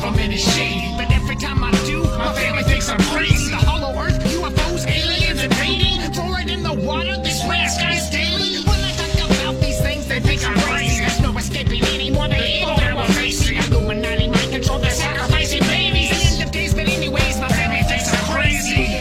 from it is shady. But every time I do, my family thinks I'm crazy. The hollow earth, UFOs, aliens invading, fluoride in the water, this rare skies daily. When I talk about these things, they think I'm crazy. There's no escaping anymore, the evil that we're facing. Illuminati mind control, they're sacrificing babies. The end of days, but anyways, my family thinks I'm crazy.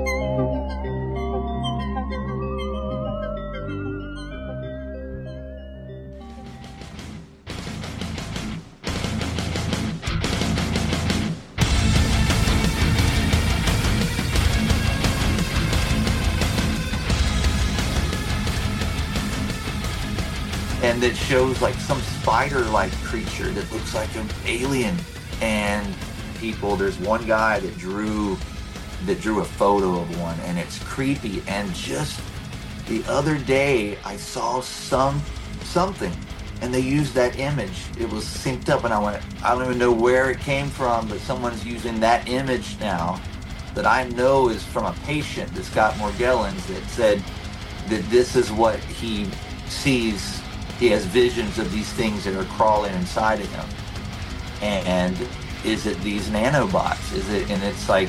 And it shows like some spider-like creature that looks like an alien. And there's one guy that drew a photo of one, and it's creepy. And just the other day, I saw something, and they used that image. It was synced up, and I went, I don't even know where it came from, but someone's using that image now that I know is from a patient that Scott Morgellons that said that this is what he sees. He has visions of these things that are crawling inside of him. And is it these nanobots? And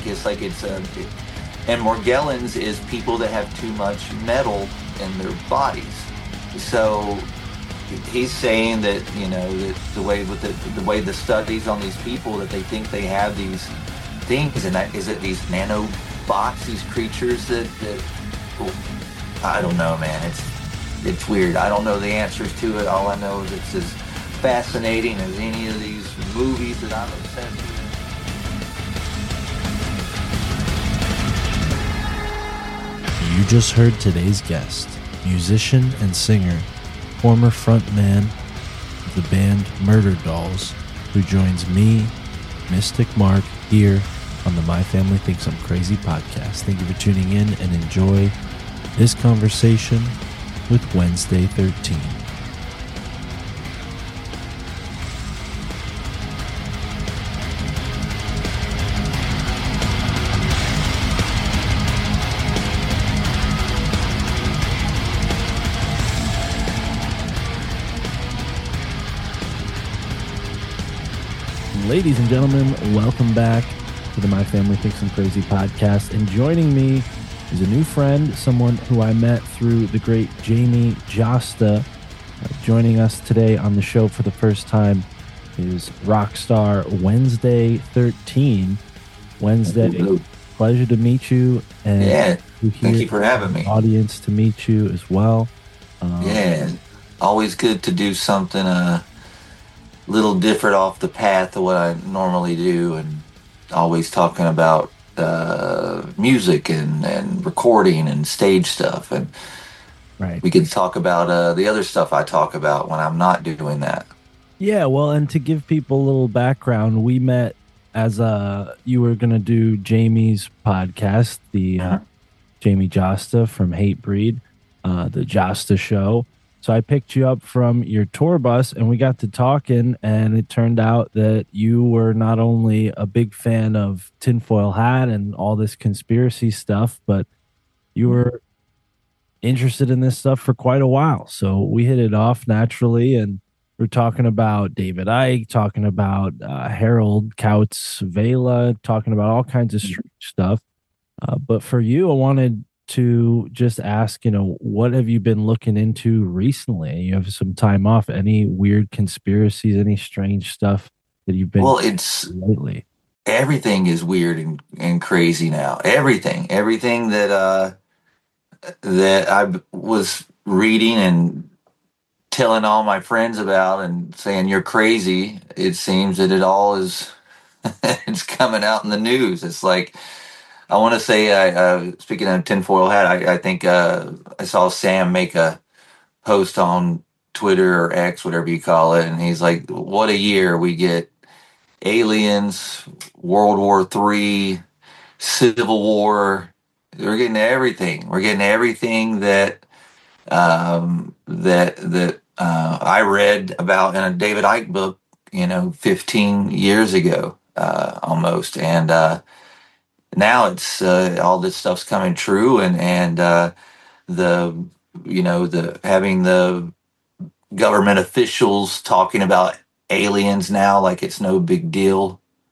Morgellons is people that have too much metal in their bodies. So he's saying that, that the way the studies on these people, that they think they have these things, and is it these nanobots, these creatures that I don't know, man. It's weird. I don't know the answers to it. All I know is it's as fascinating as any of these movies that I'm obsessed with. You just heard today's guest, musician and singer, former frontman of the band Murder Dolls, who joins me, Mystic Mark, here on the My Family Thinks I'm Crazy podcast. Thank you for tuning in and enjoy this conversation with Wednesday 13. Ladies and gentlemen, welcome back to the My Family Thinks I'm Crazy podcast. And joining me is a new friend, someone who I met through the great Jamie Josta. Joining us today on the show for the first time is rock star Wednesday 13. Wednesday, pleasure to meet you. And thank you for having me. Audience to meet you as well. Always good to do something a little different off the path of what I normally do, and always talking about music and recording and stage stuff, and right. We can talk about the other stuff I talk about when I'm not doing that. Yeah, well, and to give people a little background, we met as you were going to do Jamie's podcast, the Jamie Josta from Hatebreed, the Josta Show. So I picked you up from your tour bus, and we got to talking, and it turned out that you were not only a big fan of Tinfoil Hat and all this conspiracy stuff, but you were interested in this stuff for quite a while. So we hit it off naturally, and we're talking about David Icke, talking about Harold Kautz Vela, talking about all kinds of strange stuff. But for you, I wanted to just ask, what have you been looking into recently? You have some time off. Any weird conspiracies, any strange stuff that you've been lately? Everything is weird and crazy now. Everything that I was reading and telling all my friends about and saying you're crazy, it seems that it all is it's coming out in the news. It's like, I want to say, speaking of Tinfoil Hat, I think I saw Sam make a post on Twitter or X, whatever you call it, and he's like, what a year. We get aliens, World War III, Civil War. We're getting everything. We're getting everything that I read about in a David Icke book, 15 years ago, almost. And now it's all this stuff's coming true, and the having the government officials talking about aliens now like it's no big deal.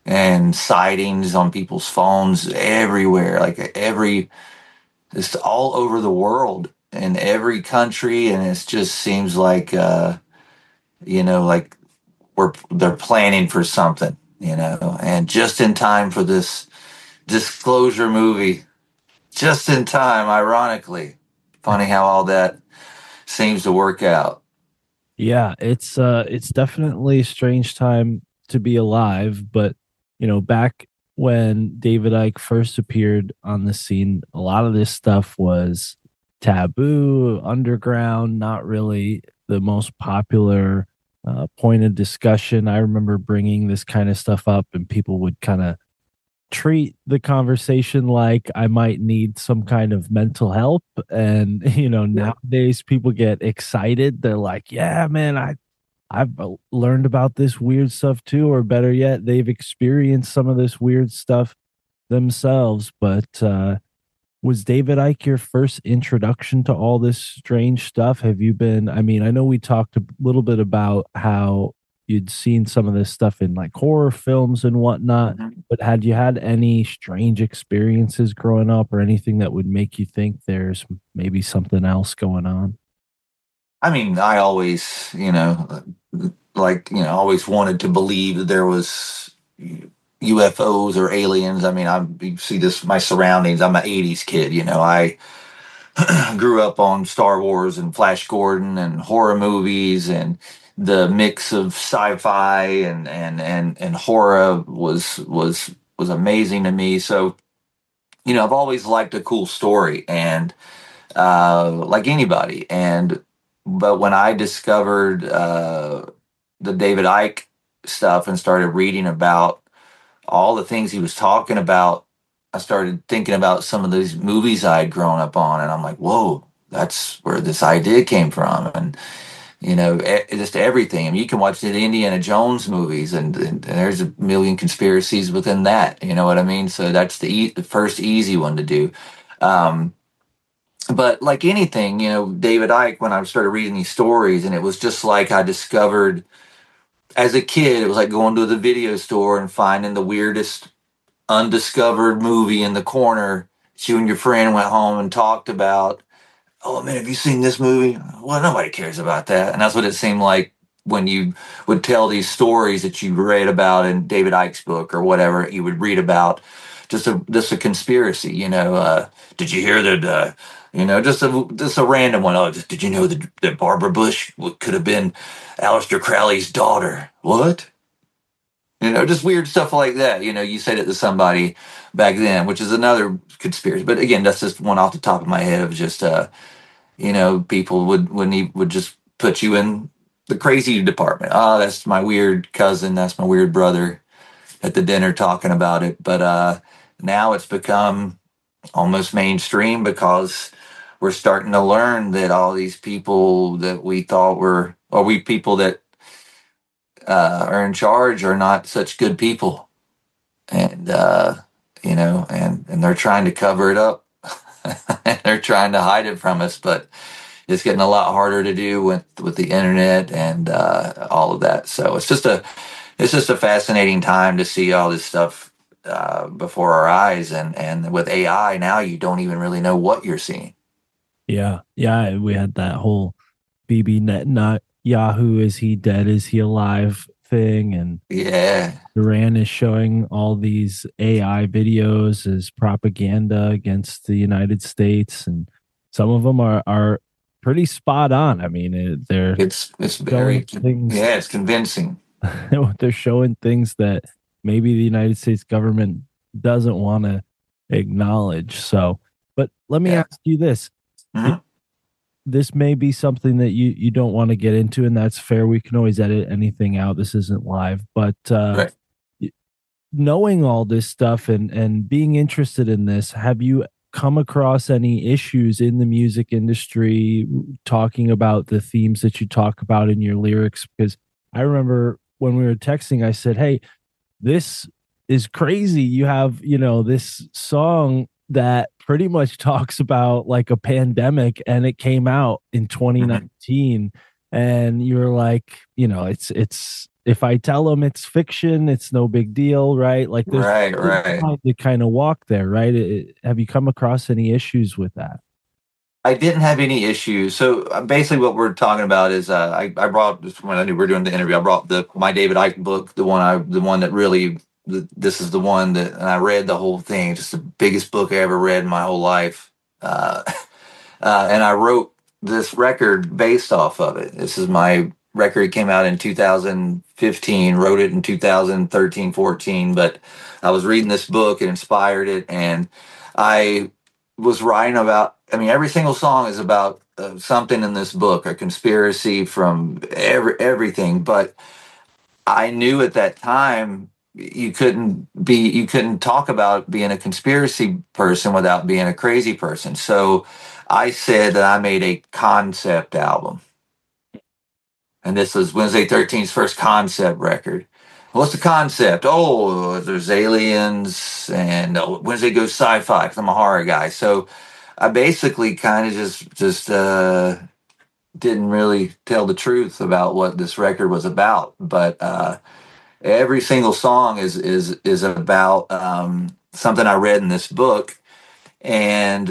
and sightings on people's phones everywhere, like just all over the world in every country. And it just seems like, like they're planning for something, and just in time for this Disclosure movie, just in time, ironically. Funny how all that seems to work out. Yeah, it's definitely a strange time to be alive, but back when David Icke first appeared on the scene, a lot of this stuff was taboo, underground, not really the most popular point of discussion. I remember bringing this kind of stuff up, and people would kind of treat the conversation like I might need some kind of mental help. And nowadays people get excited. They're like, "Yeah, man, I've learned about this weird stuff too," or better yet, they've experienced some of this weird stuff themselves. But was David Icke your first introduction to all this strange stuff? Have you been, I mean, I know we talked a little bit about how you'd seen some of this stuff in like horror films and whatnot, but had you had any strange experiences growing up or anything that would make you think there's maybe something else going on? I mean, I always, always wanted to believe that there was UFOs or aliens. I mean, you see this, my surroundings. I'm an 80s kid, I grew up on Star Wars and Flash Gordon and horror movies, and the mix of sci-fi and horror was amazing to me. So, I've always liked a cool story, and like anybody. But when I discovered the David Icke stuff and started reading about all the things he was talking about, I started thinking about some of these movies I had grown up on, and I'm like, whoa, that's where this idea came from. And, just everything. I mean, you can watch the Indiana Jones movies, and there's a million conspiracies within that. You know what I mean? So that's the first easy one to do. But like anything, David Icke, when I started reading these stories, and it was just like I discovered as a kid, it was like going to the video store and finding the weirdest undiscovered movie in the corner that you and your friend went home and talked about. Oh man, have you seen this movie? Well, nobody cares about that. And that's what it seemed like when you would tell these stories that you read about in David Icke's book or whatever. You would read about just a conspiracy. Did you hear that? Just a random one. Oh, did you know that Barbara Bush could have been Aleister Crowley's daughter? What? Just weird stuff like that. You said it to somebody back then, which is another conspiracy. But again, that's just one off the top of my head of just, people would just put you in the crazy department. Oh, that's my weird cousin. That's my weird brother at the dinner talking about it. But now it's become almost mainstream because we're starting to learn that all these people that we thought we people that are in charge are not such good people, and and they're trying to cover it up. They're trying to hide it from us, but it's getting a lot harder to do with the internet and all of that. So it's just a fascinating time to see all this stuff before our eyes, and with AI now, you don't even really know what you're seeing. Yeah, we had that whole BB Net, not Yahoo, is he dead, is he alive thing, and yeah, Iran is showing all these AI videos as propaganda against the United States, and some of them are pretty spot on. I mean, it's very things, yeah, it's convincing. They're showing things that maybe the United States government doesn't want to acknowledge. So, but let me ask you this. Mm-hmm. This may be something that you don't want to get into, and that's fair. We can always edit anything out. This isn't live, but right. Knowing all this stuff and being interested in this, have you come across any issues in the music industry talking about the themes that you talk about in your lyrics? Because I remember when we were texting, I said, hey, this is crazy. You have, this song that pretty much talks about like a pandemic, and it came out in 2019. and you're like, it's if I tell them it's fiction, it's no big deal, right? Like there's Right, right. to kind of walk there, right? Have you come across any issues with that? I didn't have any issues. So basically, what we're talking about is I brought when I knew we were doing the interview. I brought the my David Icke book, the one that really this is the one that and I read the whole thing. Just the biggest book I ever read in my whole life. Uh, and I wrote this record based off of it. This is my record. It came out in 2015. Wrote it in 2013, 14. But I was reading this book. It inspired it, and I was writing about. I mean, every single song is about something in this book, a conspiracy from everything. But I knew at that time you couldn't talk about being a conspiracy person without being a crazy person. So I said that I made a concept album. And this was Wednesday 13's first concept record. What's the concept? Oh, there's aliens and Wednesday goes sci-fi because I'm a horror guy. So I basically kind of just didn't really tell the truth about what this record was about. But every single song is about something I read in this book, and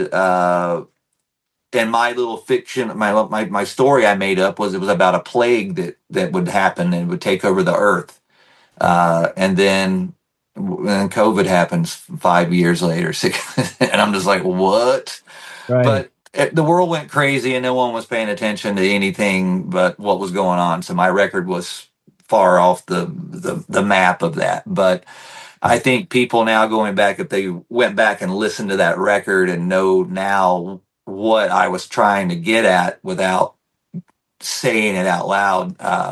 my little fiction, my story I made up was it was about a plague that would happen and would take over the earth, and then when COVID happens 5 years later, and I'm just like, what? Right. But the world went crazy and no one was paying attention to anything but what was going on. So my record was far off the map of that. But I think people now going back, if they went back and listened to that record and know now what I was trying to get at without saying it out loud,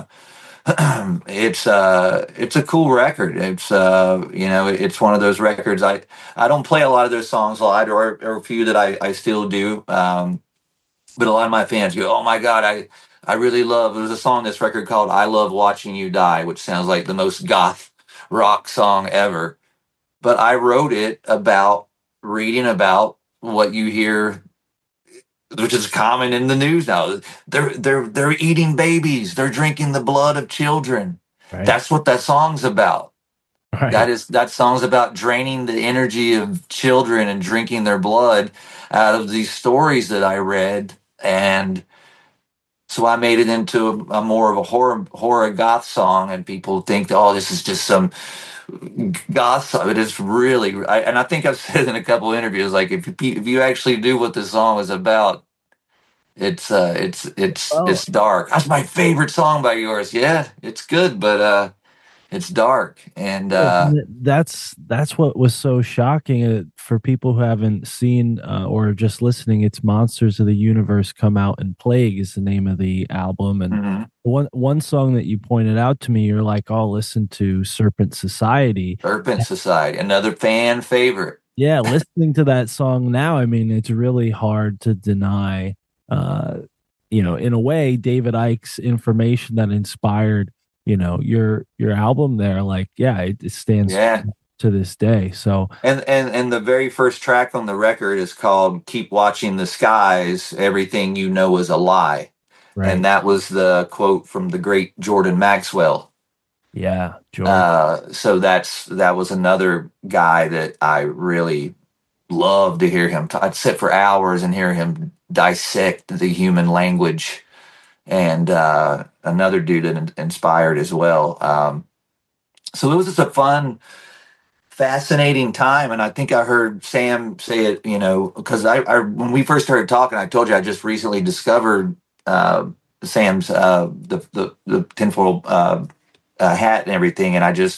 it's a cool record. It's it's one of those records. I don't play a lot of those songs live, or a few that I still do. But a lot of my fans go, "Oh my God, I really love." There's a song on this record called "I Love Watching You Die," which sounds like the most goth rock song ever. But I wrote it about reading about what you hear, which is common in the news now. They're eating babies. They're drinking the blood of children. Right. That's what that song's about. Right. That song's about draining the energy of children and drinking their blood out of these stories that I read. And so I made it into a more of a horror goth song, and people think, oh, this is just some goth song. It is really, and I think I've said in a couple of interviews, like if you actually do what this song is about, Well, it's dark. That's my favorite song by yours. Yeah, it's good, but it's dark, and that's what was so shocking for people who haven't seen or just listening. It's Monsters of the Universe Come Out and Plague is the name of the album, and mhm. one song that you pointed out to me, you're like, "Oh, listen to Serpent Society." Serpent Society, another fan favorite. Yeah, listening to that song now, I mean, it's really hard to deny. Uh, in a way, David Icke's information that inspired your album there, like, yeah, it stands Yeah. to this day. So And the very first track on the record is called "Keep Watching the Skies. Everything you know is a lie," right. and that was the quote from the great Jordan Maxwell. Yeah, George. So that was another guy that I really loved to hear him. I'd sit for hours and hear him dissect the human language, and another dude that inspired as well. So it was just a fun, fascinating time, and I think I heard Sam say it. Because I when we first started talking, I told you I just recently discovered Sam's the tinfoil hat and everything, and I just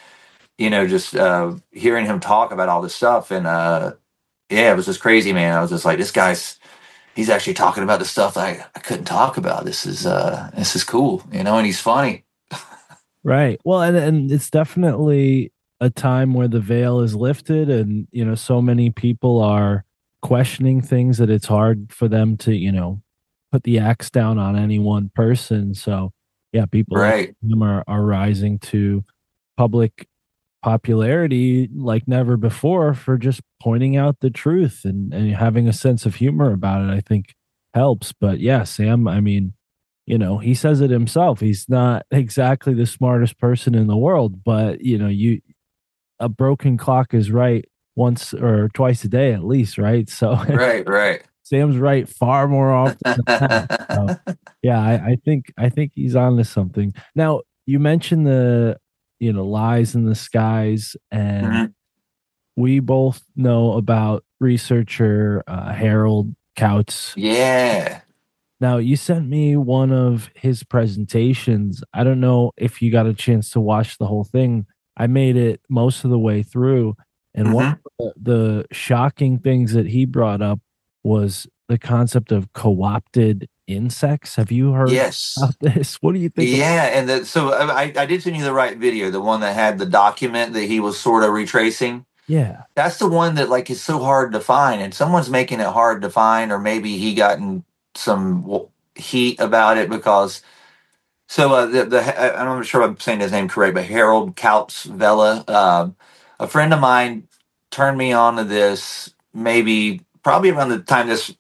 hearing him talk about all this stuff, and yeah, it was just crazy, man. I was just like, he's actually talking about the stuff that I couldn't talk about. This is cool, and he's funny. Right. Well, and it's definitely a time where the veil is lifted, and so many people are questioning things that it's hard for them to put the axe down on any one person. So yeah, people like Right. him are rising to public popularity like never before for just pointing out the truth, and having a sense of humor about it, I think helps. But yeah, Sam, I mean, he says it himself. He's not exactly the smartest person in the world, but a broken clock is right once or twice a day at least, right? So Right, right. Sam's right far more often than not. So, yeah, I think he's on to something. Now, you mentioned the lies in the skies, and Mhm. we both know about researcher Harold Kautz. Yeah. Now, you sent me one of his presentations. I don't know if you got a chance to watch the whole thing. I made it most of the way through, and one Hmm. of the shocking things that he brought up was the concept of co-opted insects. Have you heard Yes. about this? What do you think? Yeah, and so I did send you the right video, the one that had the document that he was sort of retracing. Yeah, That's the one that like is so hard to find, and someone's making it hard to find, or maybe he gotten some heat about it because. So I'm not sure if I'm saying his name correct, but Harold Kautz Vela, a friend of mine, turned me on to this maybe probably around the time this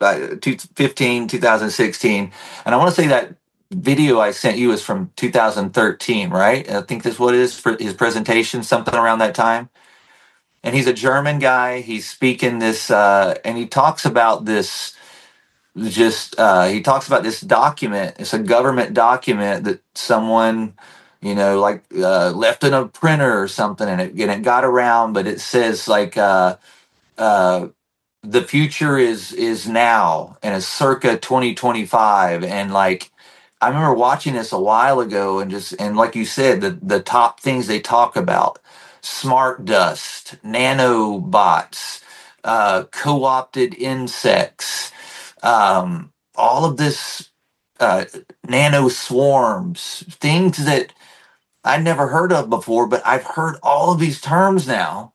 2016, and I want to say that video I sent you is from 2013, right? I think that's what it is for his presentation, something around that time. And he's a German guy. He's speaking this, and he talks about this he talks about this document. It's a government document that someone, like left in a printer or something, and it got around. But it says like uh, the future is now, and it's circa 2025. And like I remember watching this a while ago, and like you said, the top things they talk about: smart dust, nanobots, co-opted insects, all of this nano swarms, things that I'd never heard of before, but I've heard all of these terms now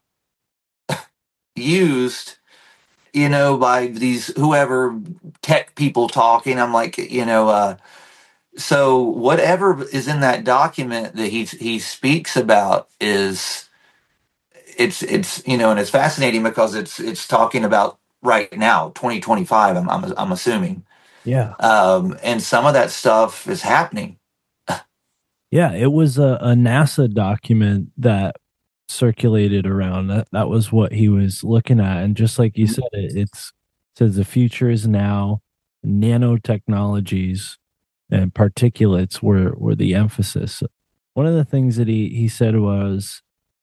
used, by these whoever tech people talking. I'm like, so whatever is in that document that he speaks about is it's and it's fascinating because it's talking about right now 2025. I'm assuming. yeah, And some of that stuff is happening. yeah. It was a NASA document that circulated around. That was what he was looking at, and just like you said, it's says the future is now. Nanotechnologies and particulates were the emphasis. One of the things that he said was,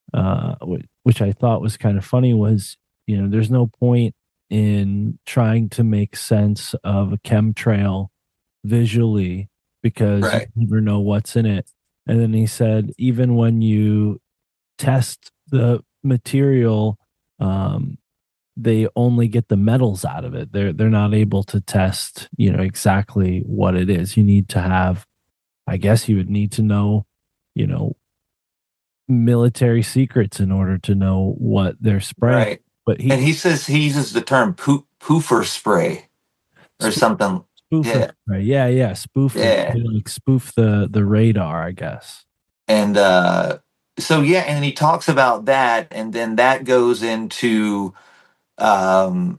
which I thought was kind of funny, was there's no point in trying to make sense of a chemtrail visually because you Right. never know what's in it. And then he said, even when you test the material, um, they only get the metals out of it. They're not able to test, exactly what it is. You need to have, I guess you would need to know, you know, military secrets in order to know what they're spraying. Right. But And he he says he uses the term poofer spray or something. spoofer, Yeah. right? Yeah, yeah, spoofer. Yeah. They like spoof the radar, I guess. And so yeah, and he talks about that, and then that goes into um,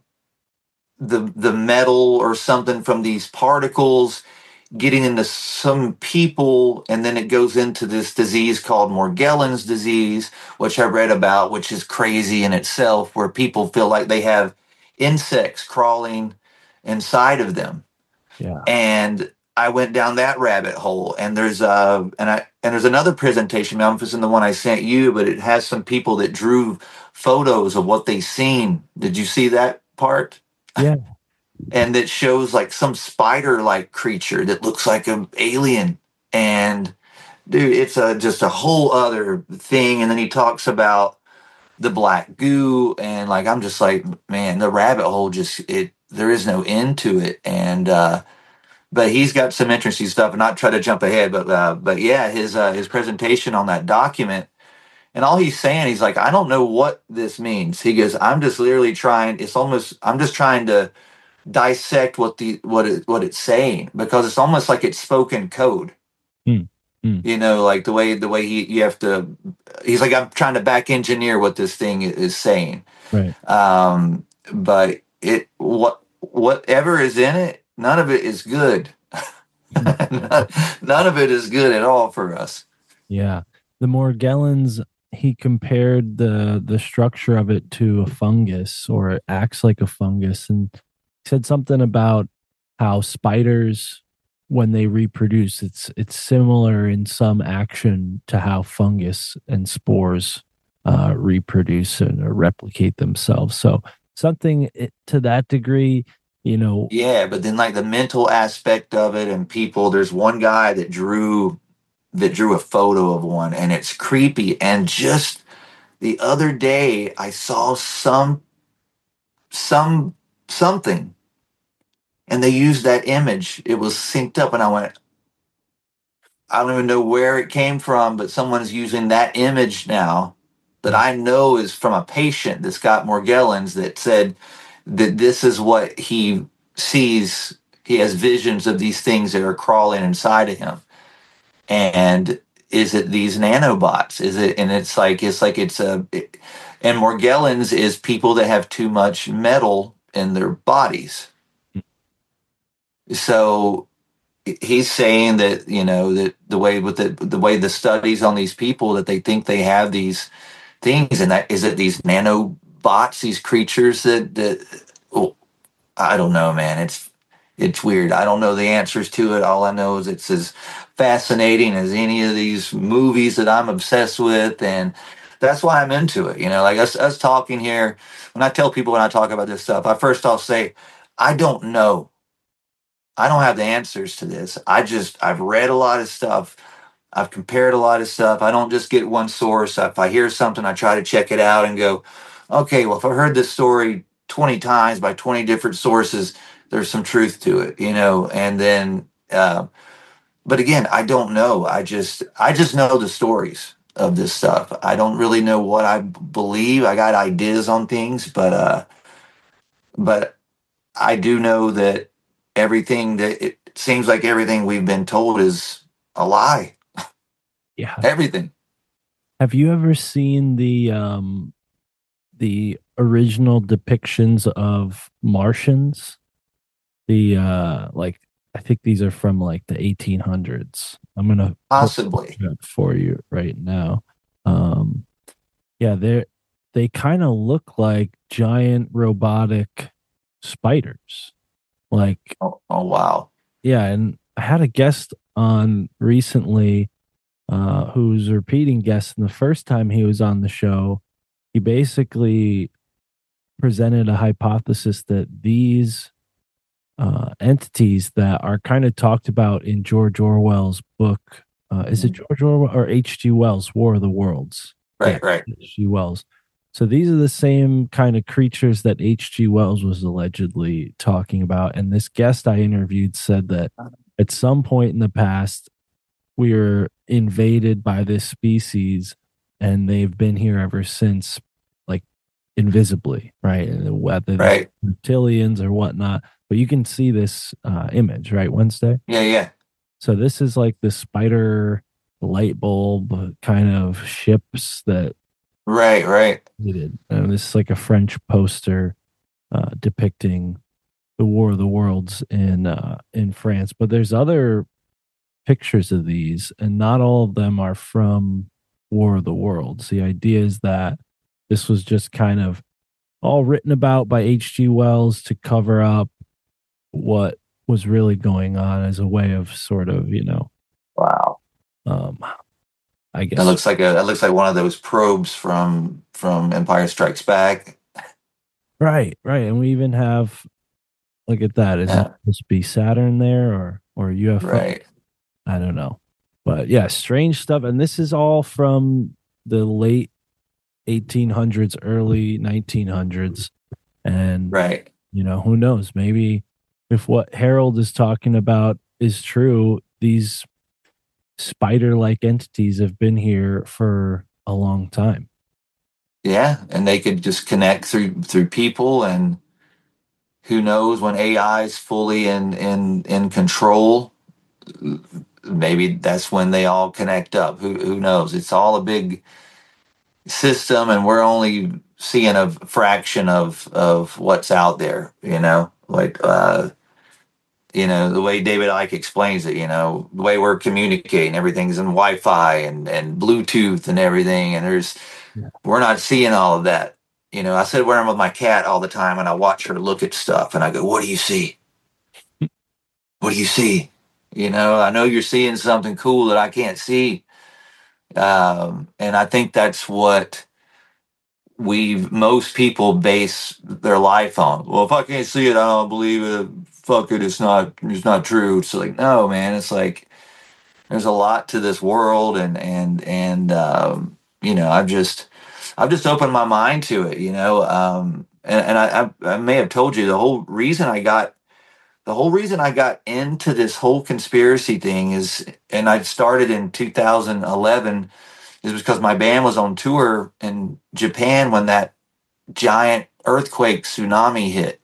the metal or something from these particles getting into some people, and then it goes into this disease called Morgellons disease, which I read about, which is crazy in itself, where people feel like they have insects crawling inside of them. Yeah. And I went down that rabbit hole, and there's another presentation. I don't know if it's in the one I sent you, but it has some people that drew photos of what they seen. Did you see that part? Yeah. And that shows like some spider-like creature that looks like an alien. And dude, it's just a whole other thing. And then he talks about the black goo, and like I'm just like, man, the rabbit hole just it there is no end to it. And but he's got some interesting stuff, and not try to jump ahead, but yeah, his presentation on that document, and all he's saying, he's like, I don't know what this means. He goes, I'm just literally trying. I'm just trying to dissect what it's saying, because it's almost like it's spoken code. Hmm. Hmm. Like the way you have to. He's like, I'm trying to back engineer what this thing is saying. Right. But whatever is in it, none of it is good. None of it is good at all for us. Yeah. The Morgellons, he compared the structure of it to a fungus, or it acts like a fungus, and said something about how spiders, when they reproduce, it's similar in some action to how fungus and spores reproduce and or replicate themselves. So something to that degree, you know. Yeah, but then like the mental aspect of it and people, there's one guy that drew a photo of one and it's creepy. And just the other day I saw some something and they used that image. It was synced up and I went, I don't even know where it came from, but someone's using that image now that I know is from a patient that's got Morgellons that said that this is what he sees. He has visions of these things that are crawling inside of him. And is it these nanobots? Is it, and and Morgellons is people that have too much metal in their bodies. So he's saying that, you know, that the way the studies on these people, that they think they have these things, and that is it these nanobots, these creatures oh, I don't know, man. It's weird. I don't know the answers to it. All I know is it's as fascinating as any of these movies that I'm obsessed with, and that's why I'm into it. You know, like us talking here. When I tell people, when I talk about this stuff, I'll say I don't know. I don't have the answers to this. I've read a lot of stuff. I've compared a lot of stuff. I don't just get one source. If I hear something, I try to check it out and go, okay, well, if I heard this story 20 times by 20 different sources, there's some truth to it, you know. And then, but again, I don't know. I just know the stories of this stuff. I don't really know what I believe. I got ideas on things, but I do know that everything that it seems like everything we've been told is a lie. Yeah. Everything. Have you ever seen the original depictions of Martians? The like, I think these are from like the 1800s. I'm gonna Possibly. pull it up for you right now. Um, yeah, they kind of look like giant robotic spiders. Like, Oh wow. yeah, and I had a guest on recently who's a repeating guest. And the first time he was on the show, he basically presented a hypothesis that these entities that are kind of talked about in George Orwell's book, is it George Orwell or H.G. Wells' War of the Worlds? Right, right. H.G. Wells. So these are the same kind of creatures that H.G. Wells was allegedly talking about. And this guest I interviewed said that at some point in the past, we were invaded by this species and they've been here ever since, like invisibly, right? And whether they're Right. reptilians or whatnot. But you can see this image, right, Wednesday? Yeah, yeah. So this is like the spider light bulb kind of ships that Right, right. needed. And this is like a French poster depicting the War of the Worlds in France. But there's other pictures of these, and not all of them are from War of the Worlds. The idea is that this was just kind of all written about by H.G. Wells to cover up what was really going on as a way of sort of, you know, Wow. I guess That looks like one of those probes from Empire Strikes Back. right, right. And we even have, look at that. Is that supposed to be Saturn there or UFO? Right. I don't know. But yeah, strange stuff. And this is all from the late 1800s, early 1900s. And, Right. you know, who knows? Maybe if what Harold is talking about is true, these spider like entities have been here for a long time. Yeah, and they could just connect through people, and who knows, when AI is fully in control, maybe that's when they all connect up. Who knows? It's all a big system, and we're only seeing a fraction of what's out there. You know, like You know, the way David Icke explains it, you know, the way we're communicating, everything's in Wi-Fi and Bluetooth and everything. And we're not seeing all of that. You know, I sit where I'm with my cat all the time and I watch her look at stuff and I go, what do you see? What do you see? You know, I know you're seeing something cool that I can't see. And I think that's what most people base their life on. Well, if I can't see it, I don't believe it. Fuck it, it's not true. It's like, no, man, it's like there's a lot to this world, and you know, I've just opened my mind to it, you know. And I may have told you the whole reason I got into this whole conspiracy thing is, and I started in 2011, is because my band was on tour in Japan when that giant earthquake tsunami hit.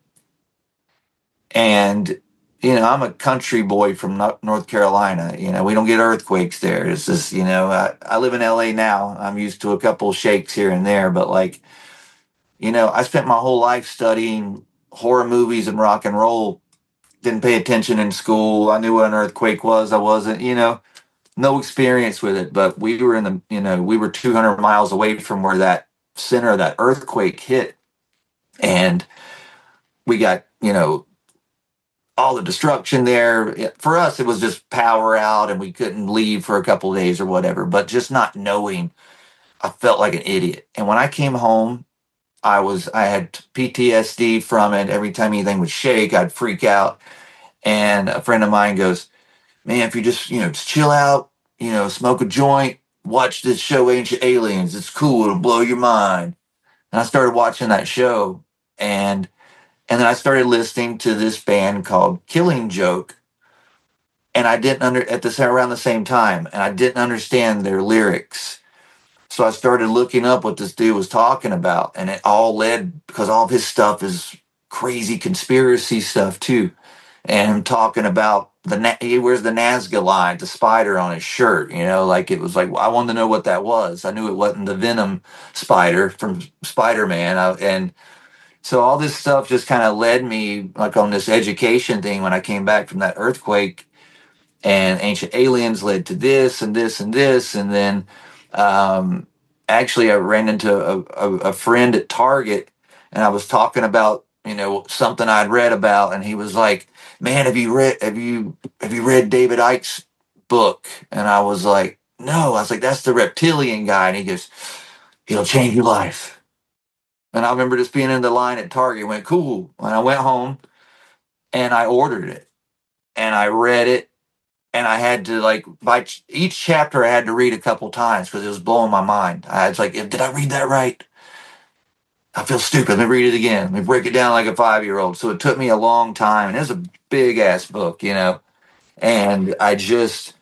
And, you know, I'm a country boy from North Carolina. You know, we don't get earthquakes there. It's just, you know, I live in LA now. I'm used to a couple shakes here and there. But, like, you know, I spent my whole life studying horror movies and rock and roll. Didn't pay attention in school. I knew what an earthquake was. I wasn't, you know, no experience with it. But we were we were 200 miles away from where that center of that earthquake hit. And we got, you know, all the destruction there. For us, it was just power out and we couldn't leave for a couple of days or whatever. But just not knowing, I felt like an idiot. And when I came home, I had PTSD from it. Every time anything would shake, I'd freak out. And a friend of mine goes, man, if you just, you know, just chill out, you know, smoke a joint, watch this show, Ancient Aliens. It's cool. It'll blow your mind. And I started watching that show, and then I started listening to this band called Killing Joke, and I didn't around the same time, and I didn't understand their lyrics. So I started looking up what this dude was talking about, and it all led, because all of his stuff is crazy conspiracy stuff too. And him talking about he wears the Nazca line, the spider on his shirt, you know, like it was like, I wanted to know what that was. I knew it wasn't the Venom spider from Spider-Man. And so all this stuff just kind of led me like on this education thing when I came back from that earthquake, and Ancient Aliens led to this and this and this. And then actually I ran into a friend at Target, and I was talking about, you know, something I'd read about, and he was like, man, have you read David Icke's book? And I was like, no. I was like, that's the reptilian guy. And he goes, it'll change your life. And I remember just being in the line at Target, went, cool. And I went home and I ordered it and I read it, and I had to, like, by each chapter I had to read a couple times because it was blowing my mind. I was like, did I read that right? I feel stupid. Let me read it again. Let me break it down like a 5-year-old. So it took me a long time, and it was a big ass book, you know. And I just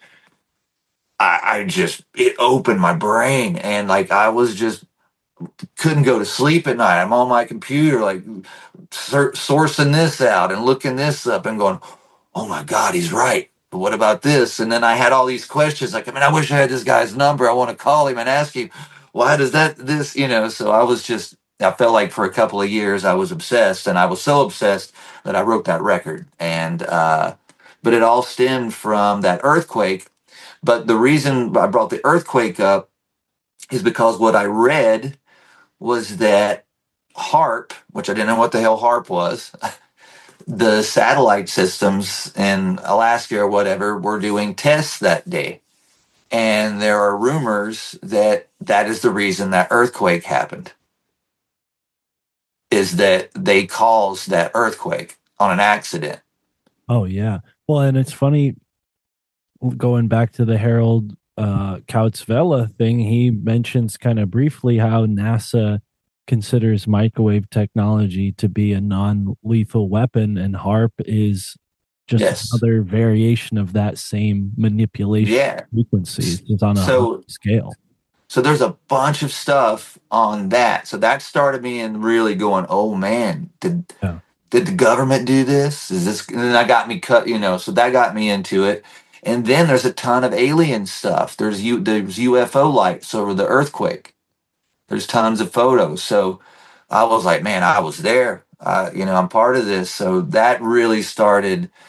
it opened my brain, and like I was just couldn't go to sleep at night. I'm on my computer, like sourcing this out and looking this up and going, oh my God, he's right. But what about this? And then I had all these questions. Like, I mean, I wish I had this guy's number. I want to call him and ask him, why does this, you know? So I felt like for a couple of years I was obsessed, and I was so obsessed that I wrote that record. And, but it all stemmed from that earthquake. But the reason I brought the earthquake up is because what I read was that HARP, which I didn't know what the hell HARP was, the satellite systems in Alaska or whatever were doing tests that day. And there are rumors that is the reason that earthquake happened, is that they caused that earthquake on an accident. Oh, yeah. Well, and it's funny, going back to the Harold Kautzvela thing, he mentions kind of briefly how NASA considers microwave technology to be a non-lethal weapon, and HARP is just another variation of that same manipulation frequency. It's just on a high scale. So there's a bunch of stuff on that. So that started me in really going, oh man, did the government do this? Is this? And then that got me cut, you know. So that got me into it. And then there's a ton of alien stuff. There's UFO lights over the earthquake. There's tons of photos. So I was like, man, I was there. You know, I'm part of this. So that really started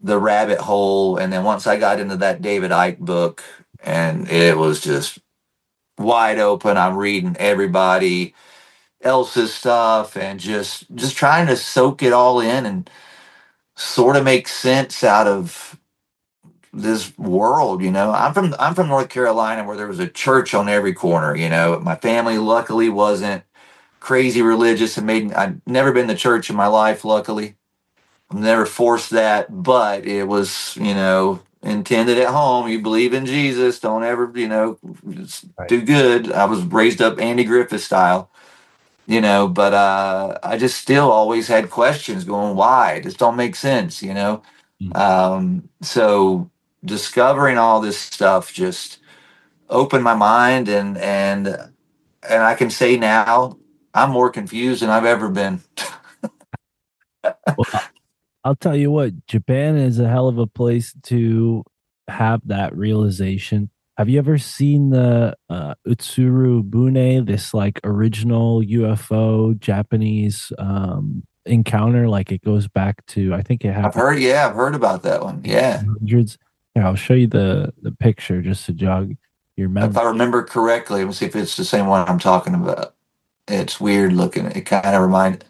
the rabbit hole. And then once I got into that David Icke book, and it was just wide open. I'm reading everybody else's stuff and just trying to soak it all in and sort of make sense out of this world. I'm from North Carolina, where there was a church on every corner. My family luckily wasn't crazy religious, and I've never been to church in my life, luckily. I've never forced that, but it was, intended at home. You believe in Jesus, don't ever, Right. do good. I was raised up Andy Griffith style, but I just still always had questions going, why? It just don't make sense. Mm. So discovering all this stuff just opened my mind, and I can say now I'm more confused than I've ever been. Well, I'll tell you what, Japan is a hell of a place to have that realization. Have you ever seen the Utsuru Bune, this like original UFO Japanese encounter? Like it goes back to, I think it happened I've heard about that one. Yeah. in the hundreds. Yeah, I'll show you the picture just to jog your If memory. I remember correctly, let me see if it's the same one I'm talking about. It's weird looking. It kind of reminds.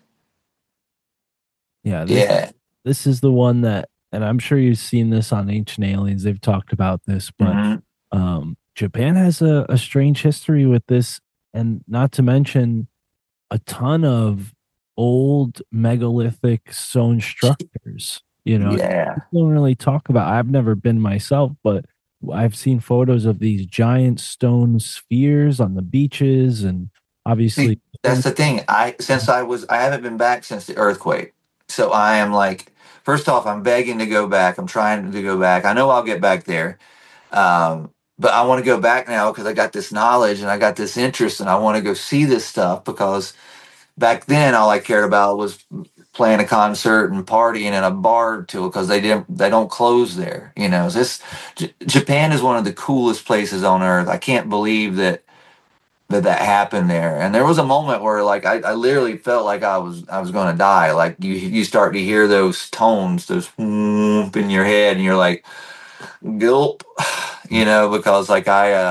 Yeah, Yeah. this is the one that, and I'm sure you've seen this on Ancient Aliens. They've talked about this, but Hmm. Japan has a strange history with this, and not to mention a ton of old megalithic stone structures. Yeah. People don't really talk about. I've never been myself, but I've seen photos of these giant stone spheres on the beaches, and See, obviously, that's the thing. I haven't been back since the earthquake. So I am like, first off, I'm begging to go back. I'm trying to go back. I know I'll get back there. But I want to go back now because I got this knowledge and I got this interest, and I want to go see this stuff, because back then all I cared about was playing a concert and partying in a bar till, because they don't close there. Japan is one of the coolest places on earth. I can't believe that happened there. And there was a moment where like I literally felt like I was going to die. Like you start to hear those tones, those whoomp in your head, and you're like, gulp, because like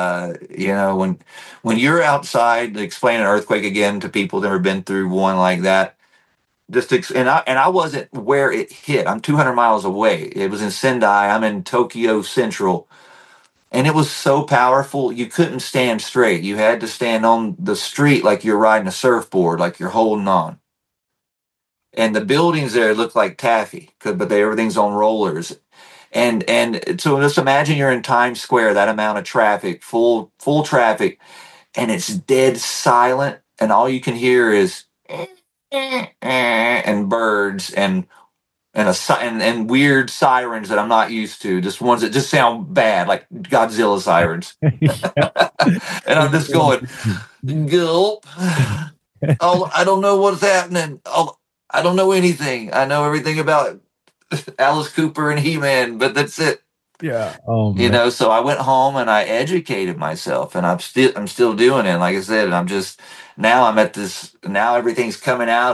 when you're outside, to explain an earthquake again to people that have never been through one like that, and I wasn't where it hit. I'm 200 miles away. It was in Sendai. I'm in Tokyo Central, and it was so powerful you couldn't stand straight. You had to stand on the street like you're riding a surfboard, like you're holding on. And the buildings there look like taffy, but everything's on rollers. And so just imagine you're in Times Square, that amount of traffic, full traffic, and it's dead silent, and all you can hear is and birds and weird sirens that I'm not used to, just ones that just sound bad, like Godzilla sirens. And I'm just going, gulp. Oh, I don't know what's happening. Oh, I don't know anything. I know everything about Alice Cooper and He-Man, but that's it. Yeah. Oh man. So I went home and I educated myself, and I'm still doing it. Like I said, and I'm at this now. Everything's coming out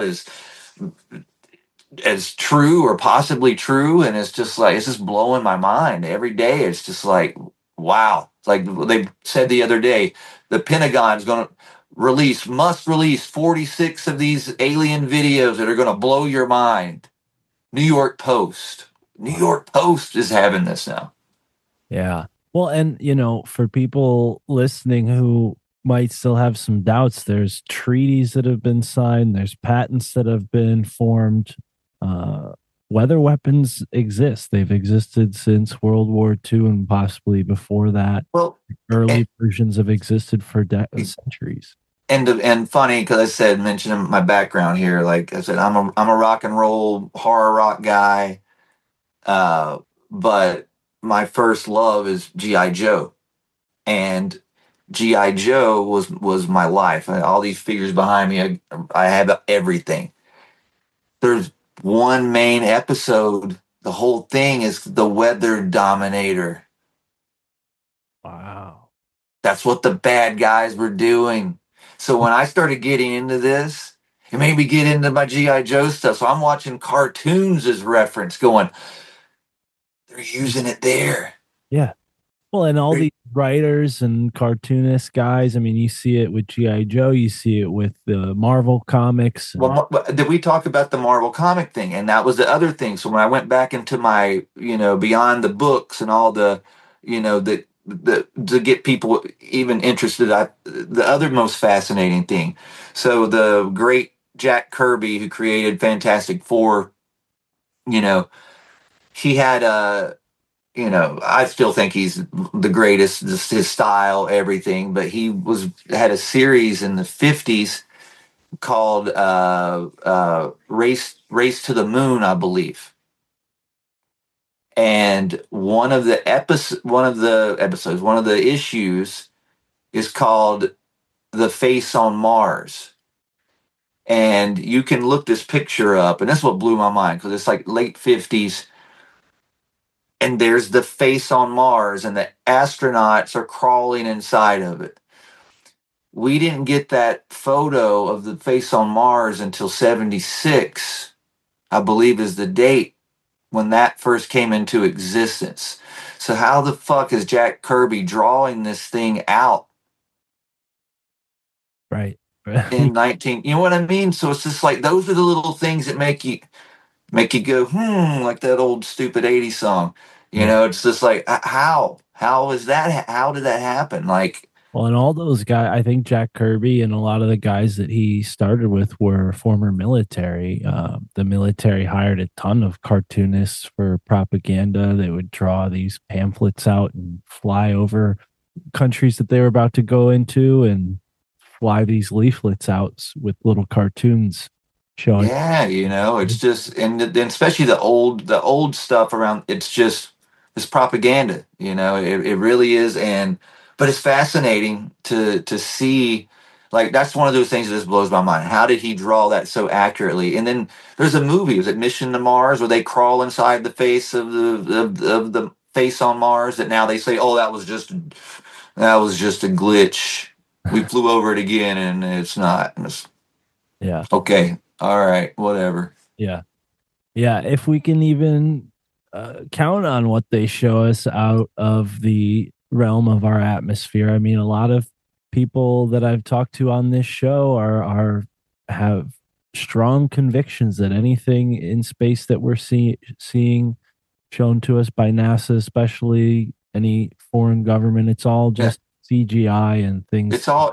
as true or possibly true, and it's just blowing my mind every day. It's just like, wow. It's like they said the other day, the Pentagon's going to must release 46 of these alien videos that are going to blow your mind. New York Post is having this now. Yeah. Well, and for people listening who might still have some doubts, there's treaties that have been signed, there's patents that have been formed. Uh, Weather weapons exist. They've existed since World War II and possibly before that. Well, Early versions have existed for centuries. and funny, because mentioning my background here. Like I said, I'm a rock and roll horror rock guy. But my first love is GI Joe, and GI Joe was my life. All these figures behind me, I have everything. There's one main episode. The whole thing is the Weather Dominator. Wow. That's what the bad guys were doing. So when I started getting into this, it made me get into my GI Joe stuff. So I'm watching cartoons as reference, going, they're using it there. Yeah. Well, and all They- these writers and cartoonist guys, I mean, you see it with G.I. Joe, you see it with the Marvel comics. And, Well, did we talk about the Marvel comic thing? And that was the other thing. So when I went back into my, beyond the books and all the, the to get people even interested, the other most fascinating thing. So the great Jack Kirby, who created Fantastic Four, you know, he had I still think he's the greatest, just his style, everything. But he had a series in the '50s called Race to the Moon, I believe. And one of the issues is called The Face on Mars. And you can look this picture up, and that's what blew my mind, because it's like late '50s, and there's the face on Mars, and the astronauts are crawling inside of it. We didn't get that photo of the face on Mars until '76, I believe is the date when that first came into existence. So how the fuck is Jack Kirby drawing this thing out right. in 19, you know what I mean? So it's just like, those are the little things that make you go, like that old stupid '80s song. It's just like, how is that? How did that happen? Like, Well, and all those guys, I think Jack Kirby and a lot of the guys that he started with were former military. The military hired a ton of cartoonists for propaganda. They would draw these pamphlets out and fly over countries that they were about to go into and fly these leaflets out with little cartoons showing. yeah, it's just, and then especially the old stuff around, it's propaganda, it really is. But it's fascinating to see, like, that's one of those things that just blows my mind. How did he draw that so accurately? And then there's a movie, is it Mission to Mars, where they crawl inside the face of the face on Mars, that now they say, oh, that was just a glitch. We flew over it again, and it's not. Yeah. Okay. All right. Whatever. Yeah. Yeah. If we can even count on what they show us out of the realm of our atmosphere. I mean, a lot of people that I've talked to on this show have strong convictions that anything in space that we're seeing shown to us by NASA, especially any foreign government, it's all just CGI and things. It's all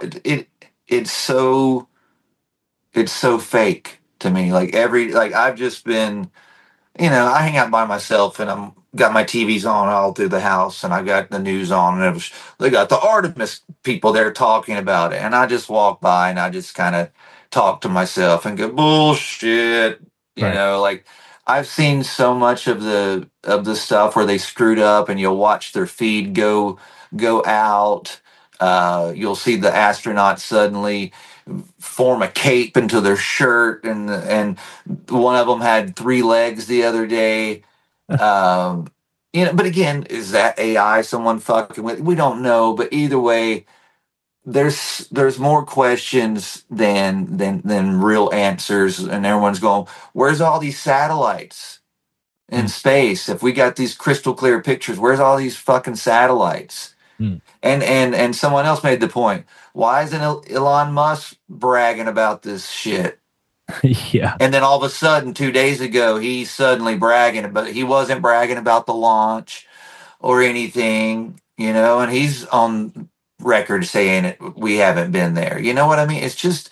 it's so fake to me. Like, I've just been, I hang out by myself, and I'm got my TVs on all through the house, and I got the news on, and they got the Artemis people there talking about it, and I just walk by and I just kind of talk to myself and go, bullshit, Right. like, I've seen so much of the stuff where they screwed up, and you'll watch their feed go out. You'll see the astronauts suddenly form a cape into their shirt, and one of them had 3 legs the other day. But again, is that AI someone fucking with? We don't know, but either way, there's more questions than real answers, and everyone's going, where's all these satellites in space? If we got these crystal clear pictures, where's all these fucking satellites? And someone else made the point, why isn't Elon Musk bragging about this shit? Yeah. And then all of a sudden, 2 days ago, he's suddenly bragging, but he wasn't bragging about the launch or anything, and he's on record saying it, we haven't been there. You know what I mean? It's just,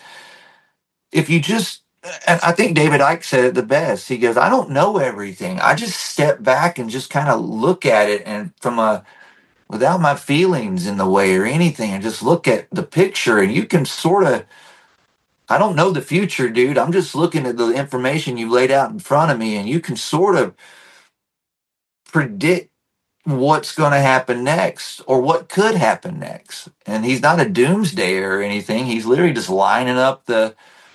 and I think David Icke said it the best. He goes, I don't know everything. I just step back and just kind of look at it, and without my feelings in the way or anything, and just look at the picture, and you can sort of, I don't know the future, dude. I'm just looking at the information you laid out in front of me, and you can sort of predict what's going to happen next, or what could happen next. And he's not a doomsdayer or anything. He's literally just lining up the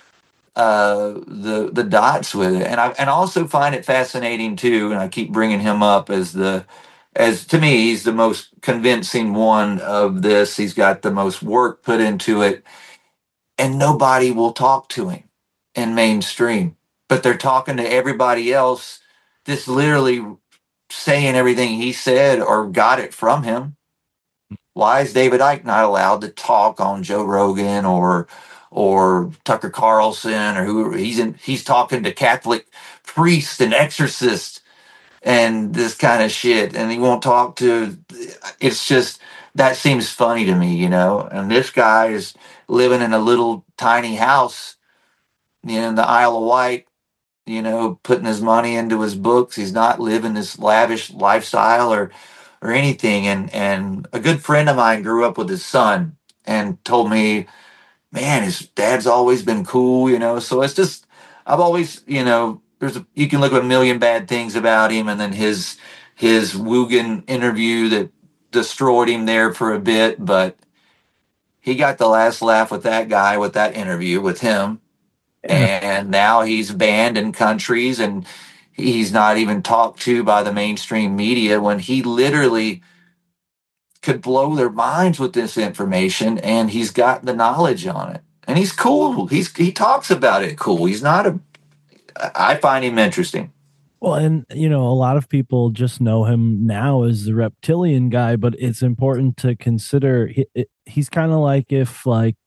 dots with it. And I also find it fascinating too. And I keep bringing him up as to me, he's the most convincing one of this. He's got the most work put into it, and nobody will talk to him in mainstream, but they're talking to everybody else. This literally saying everything he said or got it from him. Why is David Icke not allowed to talk on Joe Rogan or Tucker Carlson or who he's talking to Catholic priests and exorcists and this kind of shit, and he won't talk to. It's just that seems funny to me, And this guy is living in a little tiny house, in the Isle of Wight, putting his money into his books. He's not living this lavish lifestyle or anything. And a good friend of mine grew up with his son and told me, man, his dad's always been cool, So it's just, I've always, you can look at a million bad things about him, and then his Wugin interview that destroyed him there for a bit, but he got the last laugh with that guy, with that interview with him. And now he's banned in countries, and he's not even talked to by the mainstream media when he literally could blow their minds with this information, and he's got the knowledge on it. And he's cool. He talks about it cool. He's not I find him interesting. Well, and a lot of people just know him now as the reptilian guy, but it's important to consider he's kind of like if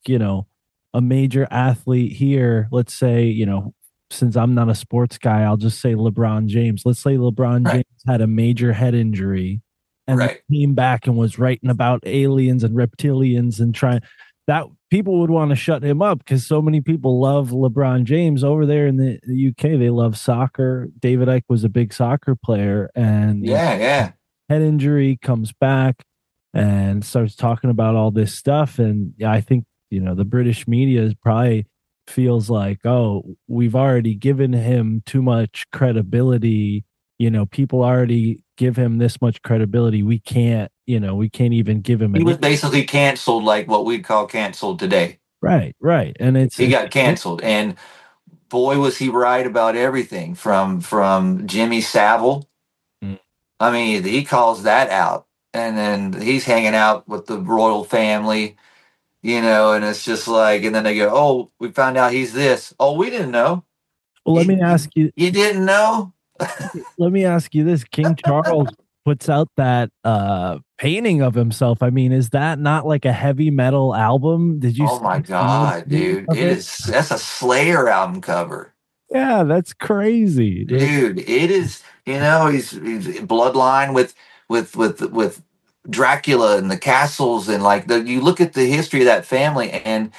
a major athlete here, let's say, since I'm not a sports guy, I'll just say LeBron James. Let's say LeBron James had a major head injury and came back and was writing about aliens and reptilians and that people would want to shut him up because so many people love LeBron James over there in the UK. They love soccer. David Icke was a big soccer player, and head injury, comes back and starts talking about all this stuff. And I think, the British media probably feels like, oh, we've already given him too much credibility. People already give him this much credibility. We can't even give him. He was basically canceled, like what we'd call canceled today. Right. And he got canceled, and boy, was he right about everything from Jimmy Savile. I mean, he calls that out, and then he's hanging out with the royal family, and it's just like, and then they go, oh, we found out he's this. Oh, we didn't know. Well, let me ask you. You didn't know? Let me ask you this. King Charles puts out that painting of himself. I mean, is that not like a heavy metal album? Did you? Oh my God, dude! That's a Slayer album cover. Yeah, that's crazy, dude. It is. He's bloodline with Dracula and the castles, and you look at the history of that family, and